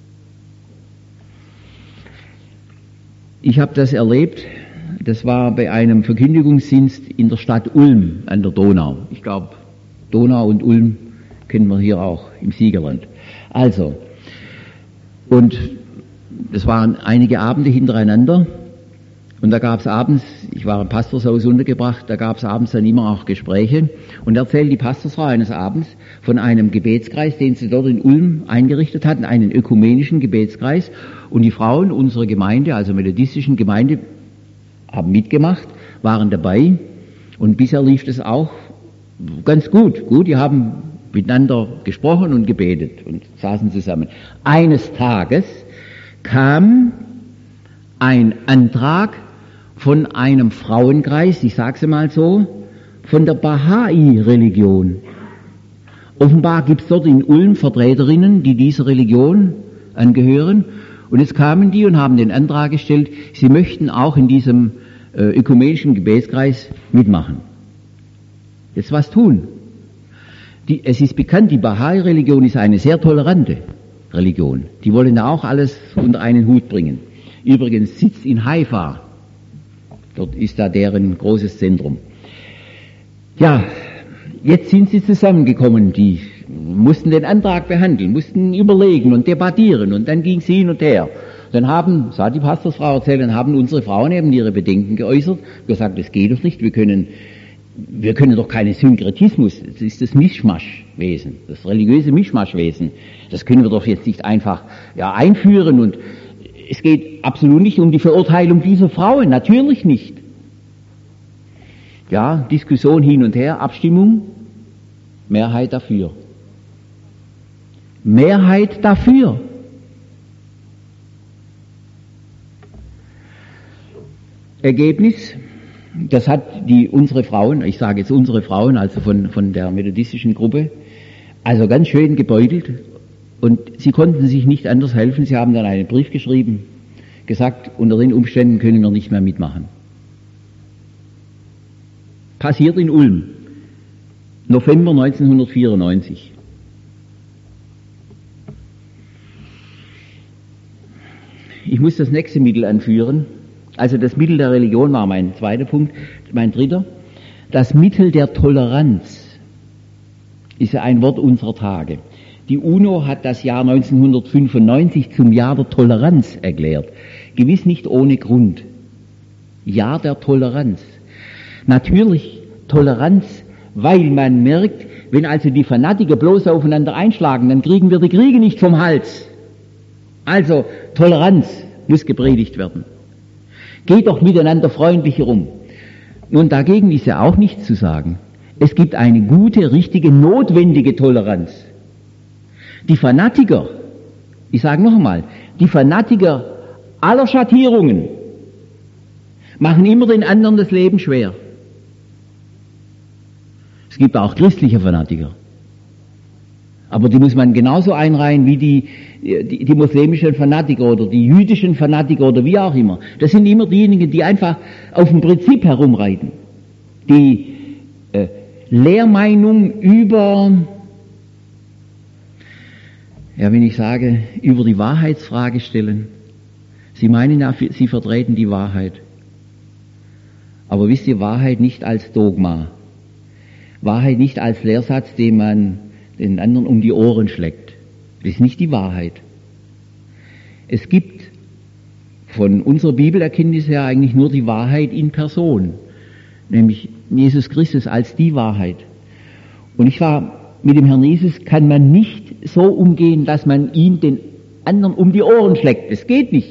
Ich habe das erlebt, das war bei einem Verkündigungsdienst in der Stadt Ulm an der Donau. Ich glaube, Donau und Ulm kennen wir hier auch im Siegerland. Also, und das waren einige Abende hintereinander Und da gab es abends, ich war im Pastorshaus untergebracht, da gab es abends dann immer auch Gespräche. Und da erzählt die Pastorsfrau eines Abends von einem Gebetskreis, den sie dort in Ulm eingerichtet hatten, einen ökumenischen Gebetskreis. Und die Frauen unserer Gemeinde, also methodistischen Gemeinde, haben mitgemacht, waren dabei. Und bisher lief das auch ganz gut. Die haben miteinander gesprochen und gebetet und saßen zusammen. Eines Tages kam ein Antrag von einem Frauenkreis, ich sage es mal so, von der Bahai-Religion. Offenbar gibt es dort in Ulm Vertreterinnen, die dieser Religion angehören. Und jetzt kamen die und haben den Antrag gestellt, sie möchten auch in diesem ökumenischen Gebetskreis mitmachen. Jetzt was tun? Es ist bekannt, die Bahai-Religion ist eine sehr tolerante Religion. Die wollen da auch alles unter einen Hut bringen. Übrigens sitzt in Haifa. Dort ist da deren großes Zentrum. Ja, jetzt sind sie zusammengekommen, die mussten den Antrag behandeln, mussten überlegen und debattieren und dann ging es hin und her. Dann so hat die Pastorsfrau erzählt, dann haben unsere Frauen eben ihre Bedenken geäußert, gesagt, das geht doch nicht, wir können doch keinen Synkretismus, das ist das Mischmaschwesen, das religiöse Mischmaschwesen, das können wir doch jetzt nicht einfach einführen und es geht absolut nicht um die Verurteilung dieser Frauen, natürlich nicht. Ja, Diskussion hin und her, Abstimmung, Mehrheit dafür. Mehrheit dafür. Ergebnis, das hat unsere Frauen, ich sage jetzt unsere Frauen, also von der methodistischen Gruppe, also ganz schön gebeutelt. Und sie konnten sich nicht anders helfen. Sie haben dann einen Brief geschrieben, gesagt, unter den Umständen können wir nicht mehr mitmachen. Passiert in Ulm, November 1994. Ich muss das nächste Mittel anführen. Also das Mittel der Religion war mein zweiter Punkt. Mein dritter, das Mittel der Toleranz ist ja ein Wort unserer Tage. Die UNO hat das Jahr 1995 zum Jahr der Toleranz erklärt. Gewiss nicht ohne Grund. Jahr der Toleranz. Natürlich Toleranz, weil man merkt, wenn also die Fanatiker bloß aufeinander einschlagen, dann kriegen wir die Kriege nicht vom Hals. Also Toleranz muss gepredigt werden. Geht doch miteinander freundlich herum. Nun, dagegen ist ja auch nichts zu sagen. Es gibt eine gute, richtige, notwendige Toleranz. Die Fanatiker, ich sage noch einmal, die Fanatiker aller Schattierungen machen immer den anderen das Leben schwer. Es gibt auch christliche Fanatiker. Aber die muss man genauso einreihen wie die muslimischen Fanatiker oder die jüdischen Fanatiker oder wie auch immer. Das sind immer diejenigen, die einfach auf dem Prinzip herumreiten. Die Lehrmeinung über, wenn ich sage, über die Wahrheitsfrage stellen. Sie meinen ja, sie vertreten die Wahrheit. Aber wisst ihr, Wahrheit nicht als Dogma. Wahrheit nicht als Lehrsatz, den man den anderen um die Ohren schlägt. Das ist nicht die Wahrheit. Es gibt von unserer Bibelerkenntnis her eigentlich nur die Wahrheit in Person, nämlich Jesus Christus als die Wahrheit. Und mit dem Herrn Jesus kann man nicht so umgehen, dass man ihn den anderen um die Ohren schlägt. Das geht nicht.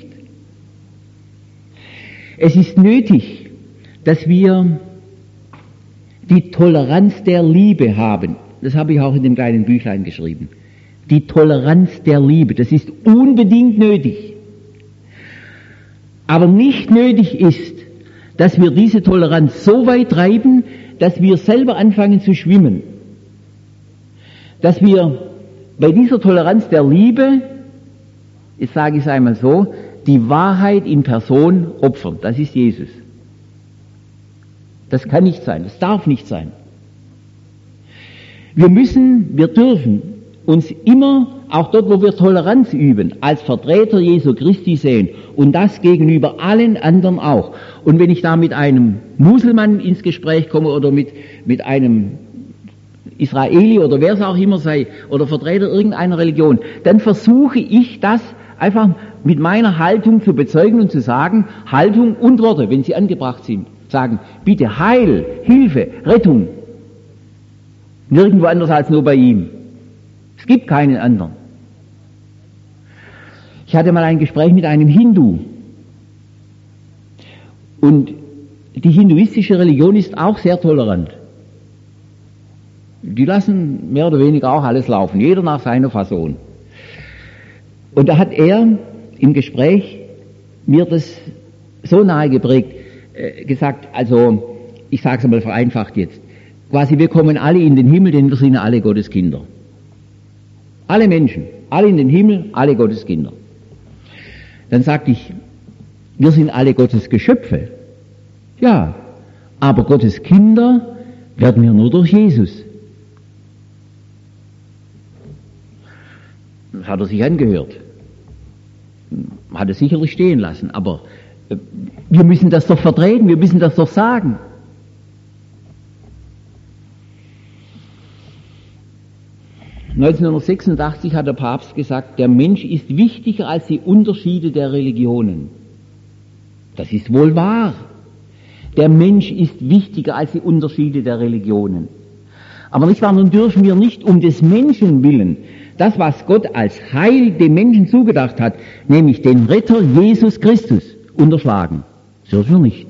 Es ist nötig, dass wir die Toleranz der Liebe haben. Das habe ich auch in dem kleinen Büchlein geschrieben. Die Toleranz der Liebe, das ist unbedingt nötig. Aber nicht nötig ist, dass wir diese Toleranz so weit treiben, dass wir selber anfangen zu schwimmen. Dass wir bei dieser Toleranz der Liebe, jetzt sage ich es einmal so, die Wahrheit in Person opfern. Das ist Jesus. Das kann nicht sein, das darf nicht sein. Wir dürfen uns immer, auch dort, wo wir Toleranz üben, als Vertreter Jesu Christi sehen und das gegenüber allen anderen auch. Und wenn ich da mit einem Muselmann ins Gespräch komme oder mit einem Israeli oder wer es auch immer sei oder Vertreter irgendeiner Religion, dann versuche ich das einfach mit meiner Haltung zu bezeugen und zu sagen, Haltung und Worte, wenn sie angebracht sind, sagen, bitte Heil, Hilfe, Rettung. Nirgendwo anders als nur bei ihm. Es gibt keinen anderen. Ich hatte mal ein Gespräch mit einem Hindu. Und die hinduistische Religion ist auch sehr tolerant. Die lassen mehr oder weniger auch alles laufen, jeder nach seiner Fasson. Und da hat er im Gespräch mir das so nahe geprägt, gesagt, also ich sage es einmal vereinfacht jetzt, quasi wir kommen alle in den Himmel, denn wir sind alle Gottes Kinder. Alle Menschen, alle in den Himmel, alle Gottes Kinder. Dann sagte ich, wir sind alle Gottes Geschöpfe. Ja, aber Gottes Kinder werden wir nur durch Jesus. Das hat er sich angehört. Hat er sicherlich stehen lassen, aber wir müssen das doch vertreten, wir müssen das doch sagen. (1986) hat der Papst gesagt, der Mensch ist wichtiger als die Unterschiede der Religionen. Das ist wohl wahr. Der Mensch ist wichtiger als die Unterschiede der Religionen. Aber nicht wahr, nun dürfen wir nicht um des Menschen willen das, was Gott als Heil dem Menschen zugedacht hat, nämlich den Retter Jesus Christus, unterschlagen. Das dürfen wir nicht.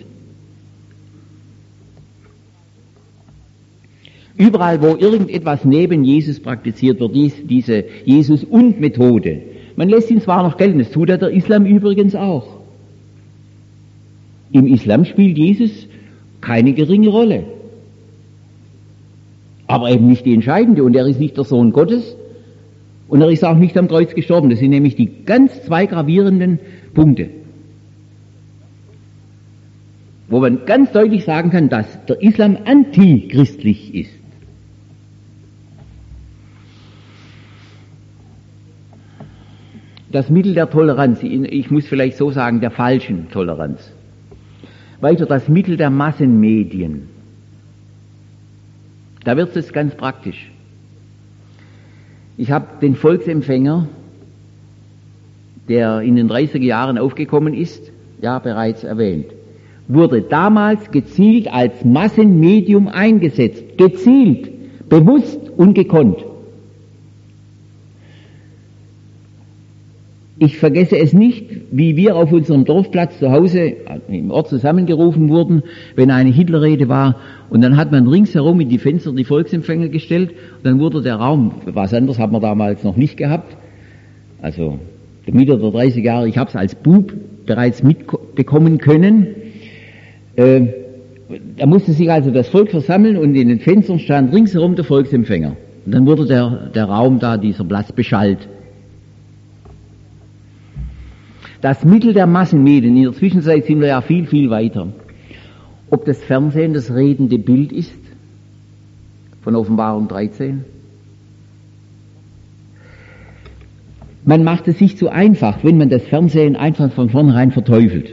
Überall, wo irgendetwas neben Jesus praktiziert wird, diese Jesus- und Methode. Man lässt ihn zwar noch gelten, das tut ja der Islam übrigens auch. Im Islam spielt Jesus keine geringe Rolle. Aber eben nicht die entscheidende, und er ist nicht der Sohn Gottes, und er ist auch nicht am Kreuz gestorben. Das sind nämlich die ganz zwei gravierenden Punkte, wo man ganz deutlich sagen kann, dass der Islam antichristlich ist. Das Mittel der Toleranz, ich muss vielleicht so sagen, der falschen Toleranz. Weiter das Mittel der Massenmedien. Da wird es ganz praktisch. Ich habe den Volksempfänger, der in den 30er Jahren aufgekommen ist, ja bereits erwähnt, wurde damals gezielt als Massenmedium eingesetzt. Gezielt, bewusst und gekonnt. Ich vergesse es nicht, wie wir auf unserem Dorfplatz zu Hause im Ort zusammengerufen wurden, wenn eine Hitlerrede war, und dann hat man ringsherum in die Fenster die Volksempfänger gestellt, und dann wurde der Raum, was anderes hat man damals noch nicht gehabt, also Mitte der 30 Jahre, ich habe es als Bub bereits mitbekommen können, da musste sich also das Volk versammeln, und in den Fenstern stand ringsherum der Volksempfänger, und dann wurde der Raum da, dieser Platz, beschallt. Das Mittel der Massenmedien, in der Zwischenzeit sind wir ja viel, viel weiter. Ob das Fernsehen das redende Bild ist, von Offenbarung 13. Man macht es sich zu einfach, wenn man das Fernsehen einfach von vornherein verteufelt.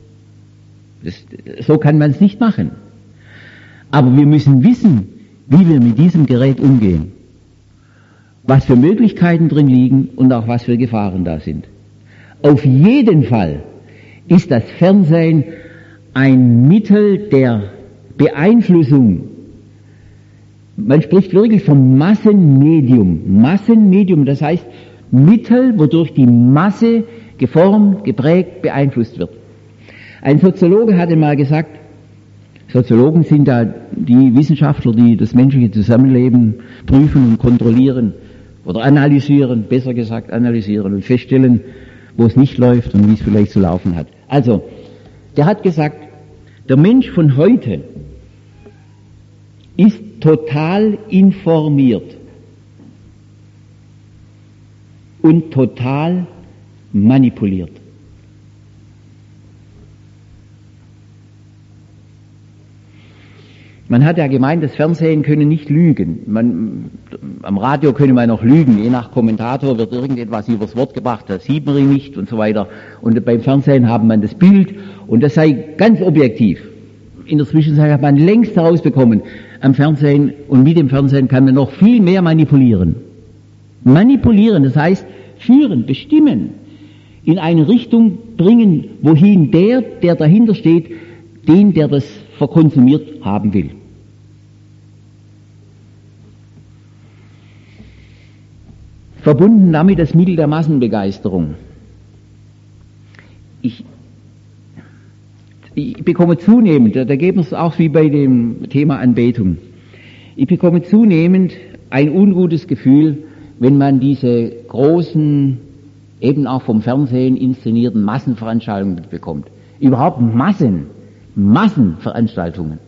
So kann man es nicht machen. Aber wir müssen wissen, wie wir mit diesem Gerät umgehen. Was für Möglichkeiten drin liegen und auch was für Gefahren da sind. Auf jeden Fall ist das Fernsehen ein Mittel der Beeinflussung. Man spricht wirklich vom Massenmedium. Massenmedium, das heißt Mittel, wodurch die Masse geformt, geprägt, beeinflusst wird. Ein Soziologe hatte mal gesagt, Soziologen sind da die Wissenschaftler, die das menschliche Zusammenleben prüfen und kontrollieren oder analysieren, besser gesagt analysieren und feststellen, wo es nicht läuft und wie es vielleicht zu laufen hat. Also, der hat gesagt, der Mensch von heute ist total informiert und total manipuliert. Man hat ja gemeint, das Fernsehen könne nicht lügen. Am Radio könne man noch lügen. Je nach Kommentator wird irgendetwas übers Wort gebracht, das sieht man ihn nicht und so weiter. Und beim Fernsehen haben man das Bild und das sei ganz objektiv. In der Zwischenzeit hat man längst herausbekommen, am Fernsehen und mit dem Fernsehen kann man noch viel mehr manipulieren. Manipulieren, das heißt führen, bestimmen. in eine Richtung bringen, wohin der dahinter steht, der das verkonsumiert haben will. Verbunden damit das Mittel der Massenbegeisterung. Ich bekomme zunehmend, da geht es auch wie bei dem Thema Anbetung, ich bekomme zunehmend ein ungutes Gefühl, wenn man diese großen, eben auch vom Fernsehen inszenierten Massenveranstaltungen bekommt. Überhaupt Massenveranstaltungen.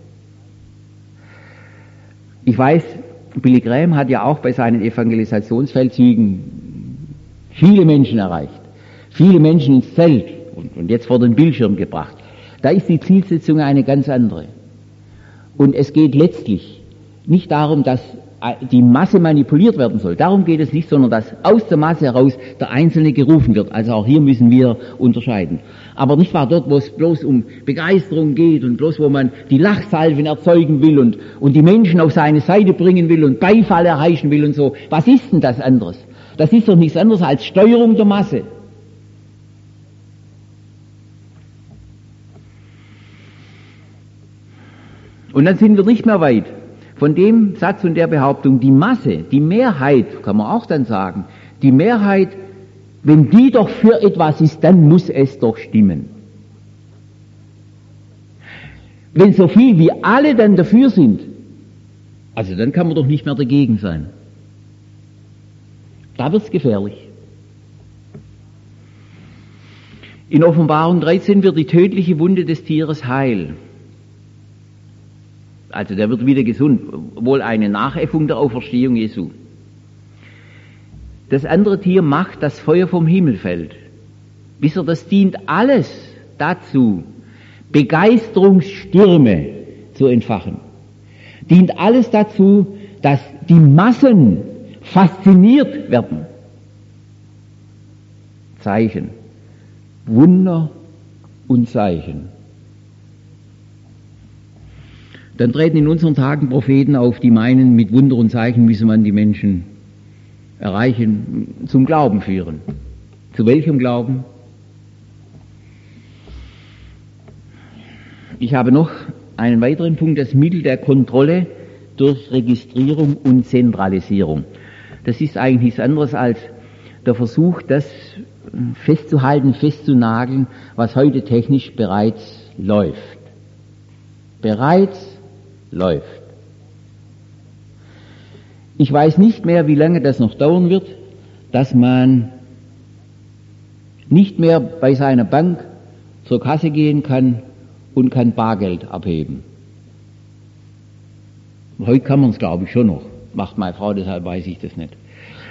Ich weiß, Billy Graham hat ja auch bei seinen Evangelisationsfeldzügen viele Menschen erreicht, viele Menschen ins Zelt und jetzt vor den Bildschirm gebracht. Da ist die Zielsetzung eine ganz andere. Und es geht letztlich nicht darum, dass die Masse manipuliert werden soll. Darum geht es nicht, sondern dass aus der Masse heraus der Einzelne gerufen wird. Also auch hier müssen wir unterscheiden. Aber nicht wahr, dort, wo es bloß um Begeisterung geht und bloß, wo man die Lachsalven erzeugen will und die Menschen auf seine Seite bringen will und Beifall erreichen will und so. Was ist denn das anderes? Das ist doch nichts anderes als Steuerung der Masse. Und dann sind wir nicht mehr weit von dem Satz und der Behauptung, die Masse, die Mehrheit, kann man auch dann sagen, die Mehrheit, wenn die doch für etwas ist, dann muss es doch stimmen. Wenn so viel wie alle dann dafür sind, also dann kann man doch nicht mehr dagegen sein. Da wird's gefährlich. In Offenbarung 13 wird die tödliche Wunde des Tieres heil. Also der wird wieder gesund, wohl eine Nachäffung der Auferstehung Jesu. Das andere Tier macht, dass Feuer vom Himmel fällt. Wisst ihr, das dient alles dazu, Begeisterungsstürme zu entfachen. Dient alles dazu, dass die Massen fasziniert werden. Zeichen. Wunder und Zeichen. Dann treten in unseren Tagen Propheten auf, die meinen, mit Wunder und Zeichen müsse man die Menschen erreichen, zum Glauben führen. Zu welchem Glauben? Ich habe noch einen weiteren Punkt, das Mittel der Kontrolle durch Registrierung und Zentralisierung. Das ist eigentlich nichts anderes als der Versuch, das festzuhalten, festzunageln, was heute technisch bereits läuft. Läuft. Ich weiß nicht mehr, wie lange das noch dauern wird, dass man nicht mehr bei seiner Bank zur Kasse gehen kann und kann Bargeld abheben. Heute kann man es, glaube ich, schon noch. Macht meine Frau, deshalb weiß ich das nicht.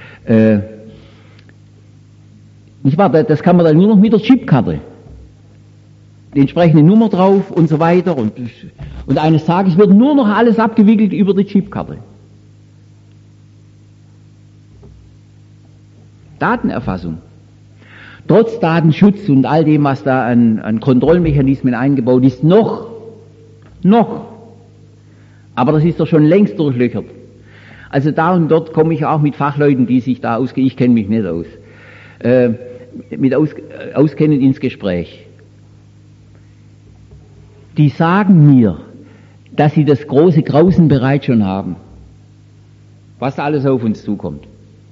Nicht wahr? Das kann man dann nur noch mit der Chipkarte. Die entsprechende Nummer drauf und so weiter und eines Tages wird nur noch alles abgewickelt über die Chipkarte. Datenerfassung. Trotz Datenschutz und all dem, was da an Kontrollmechanismen eingebaut ist, noch. Aber das ist doch schon längst durchlöchert. Also da und dort komme ich auch mit Fachleuten, die sich da auskennen, ich kenne mich nicht aus, auskennen ins Gespräch. Die sagen mir, dass sie das große Grausen bereits schon haben, was da alles auf uns zukommt.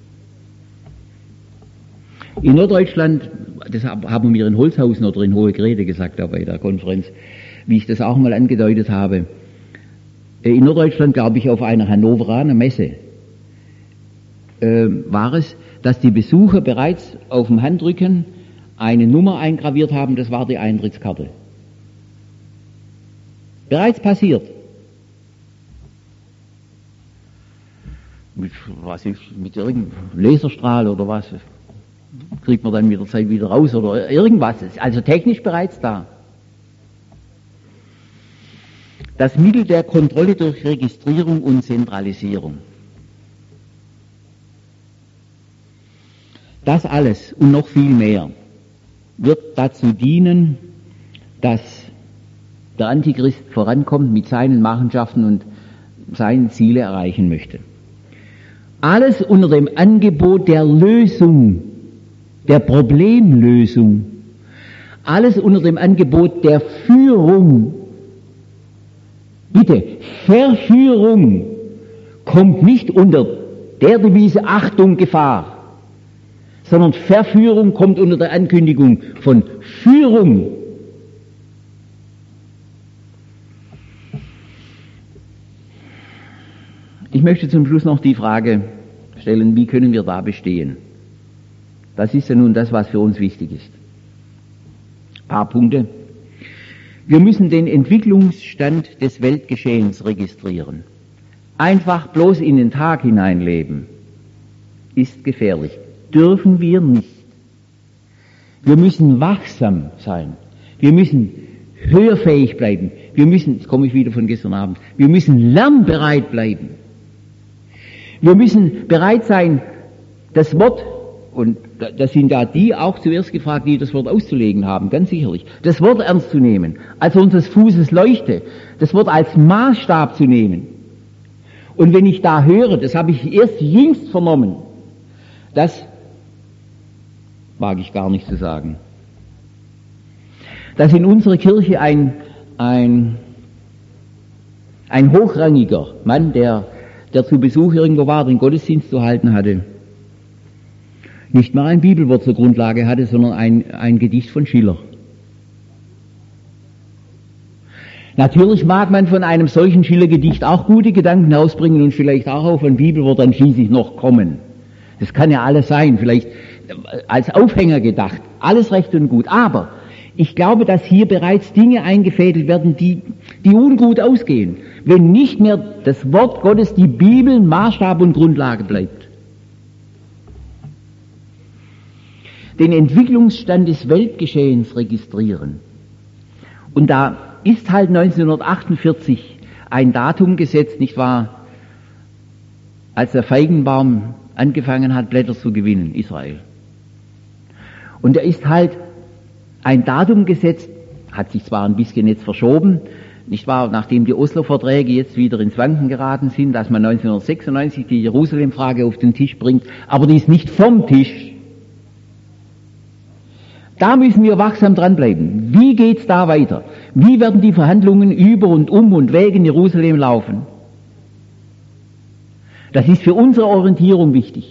In Norddeutschland, das haben wir in Holzhausen oder in Hohe Grete gesagt, da bei der Konferenz, wie ich das auch mal angedeutet habe, in Norddeutschland, glaube ich, auf einer Hannoveraner Messe, war es, dass die Besucher bereits auf dem Handrücken eine Nummer eingraviert haben, das war die Eintrittskarte. Bereits passiert. Mit irgendeinem Laserstrahl oder was, kriegt man dann mit der Zeit wieder raus oder irgendwas. Also technisch bereits da. Das Mittel der Kontrolle durch Registrierung und Zentralisierung. Das alles und noch viel mehr wird dazu dienen, dass der Antichrist vorankommt mit seinen Machenschaften und seine Ziele erreichen möchte. Alles unter dem Angebot der Lösung der Problemlösung. Alles unter dem Angebot der Führung. Bitte, Verführung kommt nicht unter der Devise Achtung, Gefahr, sondern Verführung kommt unter der Ankündigung von Führung. Ich möchte zum Schluss noch die Frage stellen, wie können wir da bestehen? Das ist ja nun das, was für uns wichtig ist. Ein paar Punkte. Wir müssen den Entwicklungsstand des Weltgeschehens registrieren. Einfach bloß in den Tag hineinleben ist gefährlich. Dürfen wir nicht. Wir müssen wachsam sein. Wir müssen hörfähig bleiben. Wir müssen, jetzt komme ich wieder von gestern Abend, wir müssen lernbereit bleiben. Wir müssen bereit sein, das Wort, und das sind ja die auch zuerst gefragt, die das Wort auszulegen haben, ganz sicherlich, das Wort ernst zu nehmen, als unseres Fußes Leuchte, das Wort als Maßstab zu nehmen. Und wenn ich da höre, das habe ich erst jüngst vernommen, das wage ich gar nicht zu sagen, dass in unserer Kirche ein hochrangiger Mann, der zu Besuch irgendwo war, den Gottesdienst zu halten hatte, nicht mal ein Bibelwort zur Grundlage hatte, sondern ein Gedicht von Schiller. Natürlich mag man von einem solchen Schiller-Gedicht auch gute Gedanken ausbringen und vielleicht auch auf ein Bibelwort dann schließlich noch kommen. Das kann ja alles sein, vielleicht als Aufhänger gedacht, alles recht und gut. Aber ich glaube, dass hier bereits Dinge eingefädelt werden, die ungut ausgehen, wenn nicht mehr das Wort Gottes, die Bibel, Maßstab und Grundlage bleibt. Den Entwicklungsstand des Weltgeschehens registrieren. Und da ist halt 1948 ein Datum gesetzt, nicht wahr, als der Feigenbaum angefangen hat, Blätter zu gewinnen, Israel. Und da ist halt ein Datum gesetzt, hat sich zwar ein bisschen jetzt verschoben, nicht wahr, nachdem die Oslo-Verträge jetzt wieder ins Wanken geraten sind, dass man 1996 die Jerusalem-Frage auf den Tisch bringt, aber die ist nicht vom Tisch. Da müssen wir wachsam dranbleiben. Wie geht's da weiter? Wie werden die Verhandlungen über und um und wegen Jerusalem laufen? Das ist für unsere Orientierung wichtig.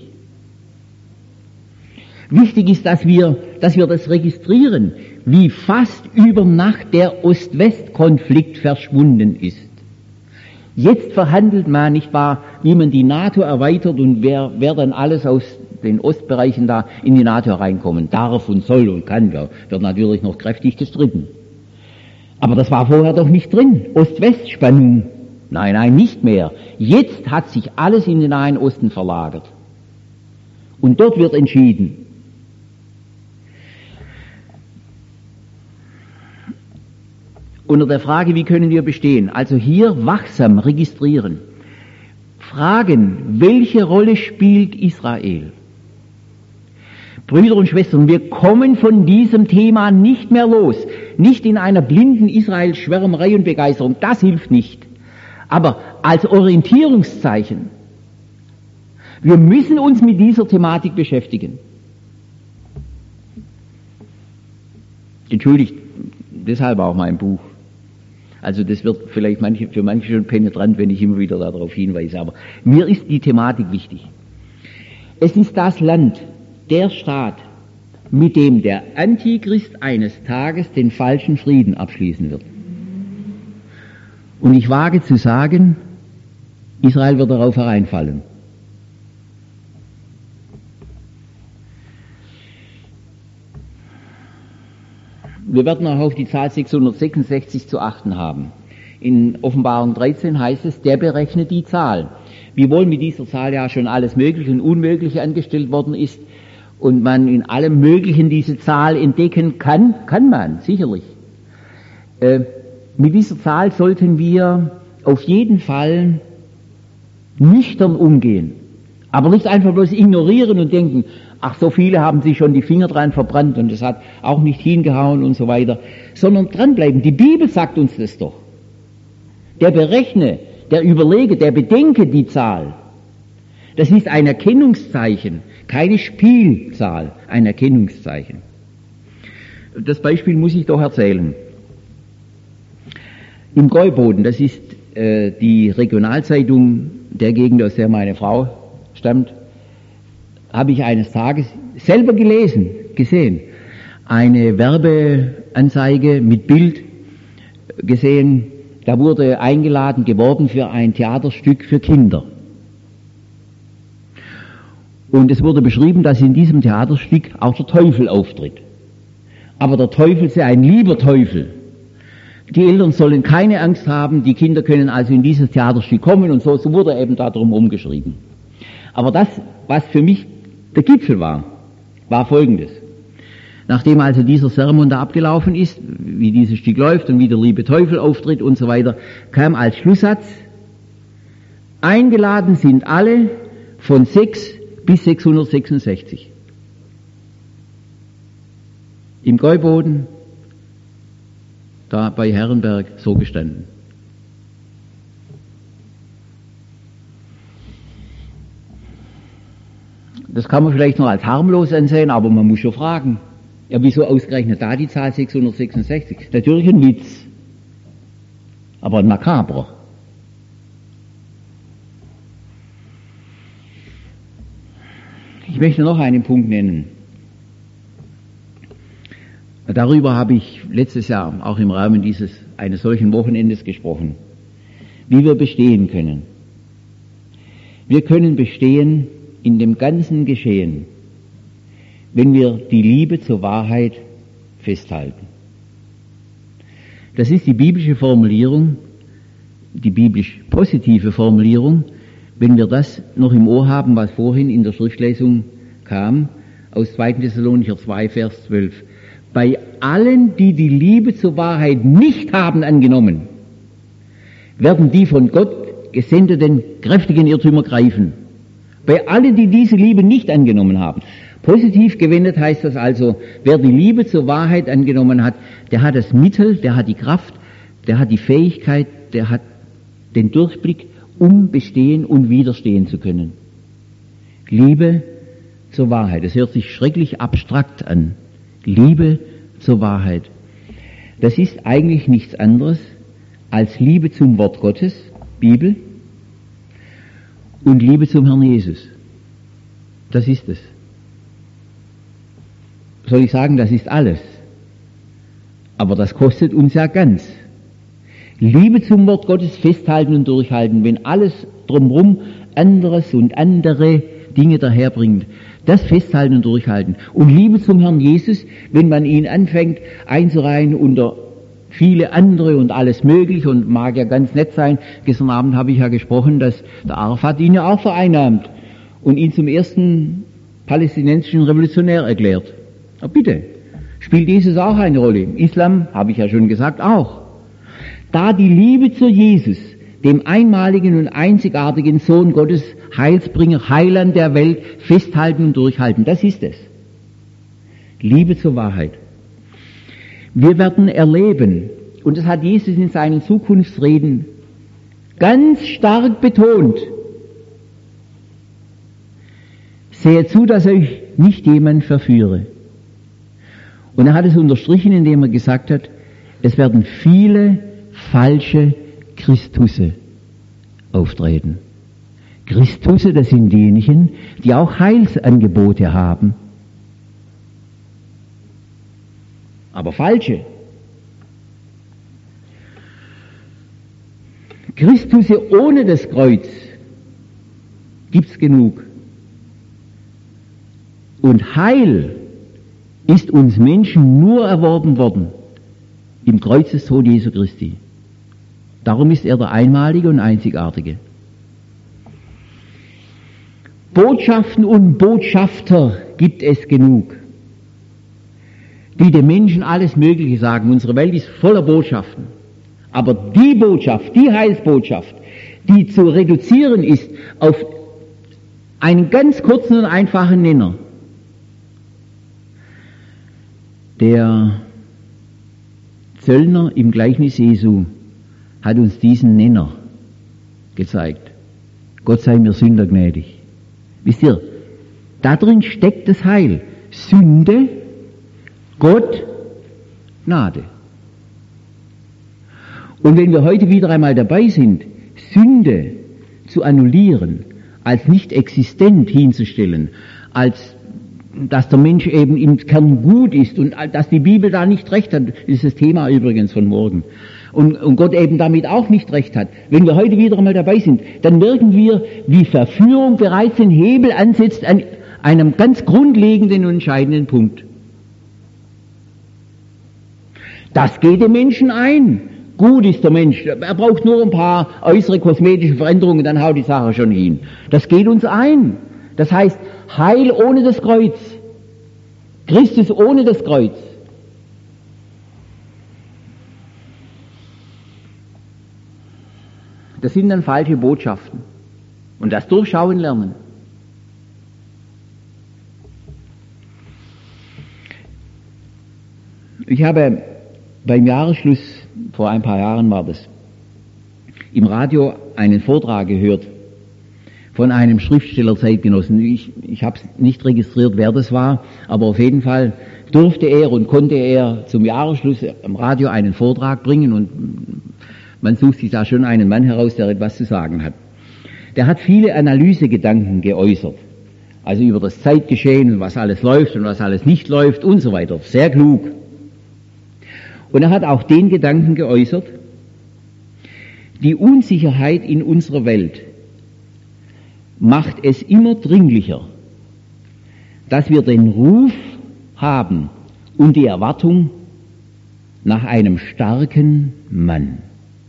Wichtig ist, dass wir das registrieren, wie fast über Nacht der Ost-West-Konflikt verschwunden ist. Jetzt verhandelt man, nicht wahr, wie man die NATO erweitert und wer dann alles aus den Ostbereichen da in die NATO reinkommen darf und soll und kann, wird natürlich noch kräftig gestritten. Aber das war vorher doch nicht drin. Ost-West-Spannung. Nein, nicht mehr. Jetzt hat sich alles in den Nahen Osten verlagert. Und dort wird entschieden. Unter der Frage, wie können wir bestehen? Also hier wachsam registrieren. Fragen, welche Rolle spielt Israel? Brüder und Schwestern, wir kommen von diesem Thema nicht mehr los. Nicht in einer blinden Israel-Schwärmerei und Begeisterung, das hilft nicht. Aber als Orientierungszeichen. Wir müssen uns mit dieser Thematik beschäftigen. Entschuldigt, deshalb auch mein Buch. Also das wird vielleicht für manche schon penetrant, wenn ich immer wieder darauf hinweise, aber mir ist die Thematik wichtig. Es ist das Land, der Staat, mit dem der Antichrist eines Tages den falschen Frieden abschließen wird. Und ich wage zu sagen, Israel wird darauf hereinfallen. Wir werden auch auf die Zahl 666 zu achten haben. In Offenbarung 13 heißt es, der berechnet die Zahl. Wiewohl mit dieser Zahl ja schon alles Mögliche und Unmögliche angestellt worden ist und man in allem Möglichen diese Zahl entdecken kann man, sicherlich. Mit dieser Zahl sollten wir auf jeden Fall nüchtern umgehen. Aber nicht einfach bloß ignorieren und denken, ach, so viele haben sich schon die Finger dran verbrannt und es hat auch nicht hingehauen und so weiter, sondern dranbleiben. Die Bibel sagt uns das doch. Der berechne, der überlege, der bedenke die Zahl. Das ist ein Erkennungszeichen, keine Spielzahl, ein Erkennungszeichen. Das Beispiel muss ich doch erzählen. Im Gäuboden, das ist die Regionalzeitung der Gegend, aus der meine Frau stammt, habe ich eines Tages selber gesehen, eine Werbeanzeige mit Bild gesehen, da wurde eingeladen, geworben für ein Theaterstück für Kinder. Und es wurde beschrieben, dass in diesem Theaterstück auch der Teufel auftritt. Aber der Teufel sei ein lieber Teufel. Die Eltern sollen keine Angst haben, die Kinder können also in dieses Theaterstück kommen und so wurde eben darum rumgeschrieben. Aber das, was für mich der Gipfel war Folgendes. Nachdem also dieser Sermon da abgelaufen ist, wie dieses Stück läuft und wie der liebe Teufel auftritt und so weiter, kam als Schlusssatz: Eingeladen sind alle von 6 bis 666. Im Gäuboden, da bei Herrenberg, so gestanden. Das kann man vielleicht noch als harmlos ansehen, aber man muss schon fragen, ja, wieso ausgerechnet da die Zahl 666? Natürlich ein Witz, aber ein makabrer. Ich möchte noch einen Punkt nennen. Darüber habe ich letztes Jahr auch im Rahmen eines solchen Wochenendes gesprochen, wie wir bestehen können. Wir können bestehen in dem ganzen Geschehen, wenn wir die Liebe zur Wahrheit festhalten. Das ist die biblische Formulierung, die biblisch positive Formulierung, wenn wir das noch im Ohr haben, was vorhin in der Schriftlesung kam, aus 2. Thessalonicher 2, Vers 12. Bei allen, die die Liebe zur Wahrheit nicht haben angenommen, werden die von Gott gesendeten kräftigen Irrtümer greifen. Bei allen, die diese Liebe nicht angenommen haben. Positiv gewendet heißt das also, wer die Liebe zur Wahrheit angenommen hat, der hat das Mittel, der hat die Kraft, der hat die Fähigkeit, der hat den Durchblick, um bestehen und widerstehen zu können. Liebe zur Wahrheit. Das hört sich schrecklich abstrakt an. Liebe zur Wahrheit. Das ist eigentlich nichts anderes als Liebe zum Wort Gottes, Bibel, und Liebe zum Herrn Jesus. Das ist es. Soll ich sagen, das ist alles. Aber das kostet uns ja ganz. Liebe zum Wort Gottes festhalten und durchhalten, wenn alles drumherum anderes und andere Dinge daherbringt. Das festhalten und durchhalten. Und Liebe zum Herrn Jesus, wenn man ihn anfängt einzureihen unter viele andere und alles mögliche und mag ja ganz nett sein. Gestern Abend habe ich ja gesprochen, dass der Arafat ihn ja auch vereinnahmt und ihn zum ersten palästinensischen Revolutionär erklärt. Aber bitte, spielt Jesus auch eine Rolle? Im Islam, habe ich ja schon gesagt, auch. Da die Liebe zu Jesus, dem einmaligen und einzigartigen Sohn Gottes, Heilsbringer, Heiland der Welt, festhalten und durchhalten. Das ist es. Liebe zur Wahrheit. Wir werden erleben, und das hat Jesus in seinen Zukunftsreden ganz stark betont, seht zu, dass euch nicht jemand verführe. Und er hat es unterstrichen, indem er gesagt hat, es werden viele falsche Christusse auftreten. Christusse, das sind diejenigen, die auch Heilsangebote haben. Aber falsche. Christusse ohne das Kreuz gibt's genug. Und Heil ist uns Menschen nur erworben worden im Kreuzestod Jesu Christi. Darum ist er der Einmalige und Einzigartige. Botschaften und Botschafter gibt es genug, die den Menschen alles Mögliche sagen. Unsere Welt ist voller Botschaften. Aber die Botschaft, die Heilsbotschaft, die zu reduzieren ist auf einen ganz kurzen und einfachen Nenner, der Zöllner im Gleichnis Jesu hat uns diesen Nenner gezeigt. Gott sei mir Sünder gnädig. Wisst ihr, da drin steckt das Heil. Sünde, Gott, Gnade. Und wenn wir heute wieder einmal dabei sind, Sünde zu annullieren, als nicht existent hinzustellen, als dass der Mensch eben im Kern gut ist und dass die Bibel da nicht recht hat, ist das Thema übrigens von morgen. Und Gott eben damit auch nicht recht hat. Wenn wir heute wieder einmal dabei sind, dann merken wir, wie Verführung bereits den Hebel ansetzt an einem ganz grundlegenden und entscheidenden Punkt. Das geht dem Menschen ein. Gut ist der Mensch. Er braucht nur ein paar äußere kosmetische Veränderungen, dann haut die Sache schon hin. Das geht uns ein. Das heißt, Heil ohne das Kreuz. Christus ohne das Kreuz. Das sind dann falsche Botschaften. Und das Durchschauen lernen. Ich habe beim Jahresschluss, vor ein paar Jahren war das, im Radio einen Vortrag gehört von einem Schriftsteller Zeitgenossen. Ich habe nicht registriert, wer das war, aber auf jeden Fall durfte er und konnte er zum Jahresschluss am Radio einen Vortrag bringen und man sucht sich da schon einen Mann heraus, der etwas zu sagen hat. Der hat viele Analysegedanken geäußert, also über das Zeitgeschehen und was alles läuft und was alles nicht läuft und so weiter. Sehr klug. Und er hat auch den Gedanken geäußert, die Unsicherheit in unserer Welt macht es immer dringlicher, dass wir den Ruf haben und die Erwartung nach einem starken Mann.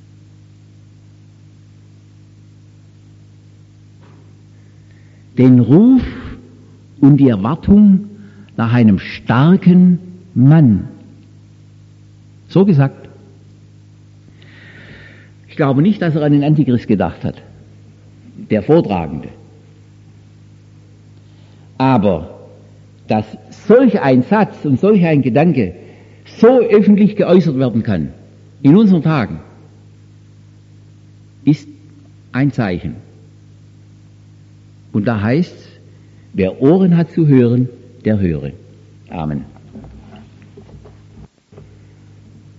Den Ruf und die Erwartung nach einem starken Mann. So gesagt. Ich glaube nicht, dass er an den Antichrist gedacht hat, der Vortragende. Aber dass solch ein Satz und solch ein Gedanke so öffentlich geäußert werden kann, in unseren Tagen, ist ein Zeichen. Und da heißt es, wer Ohren hat zu hören, der höre. Amen.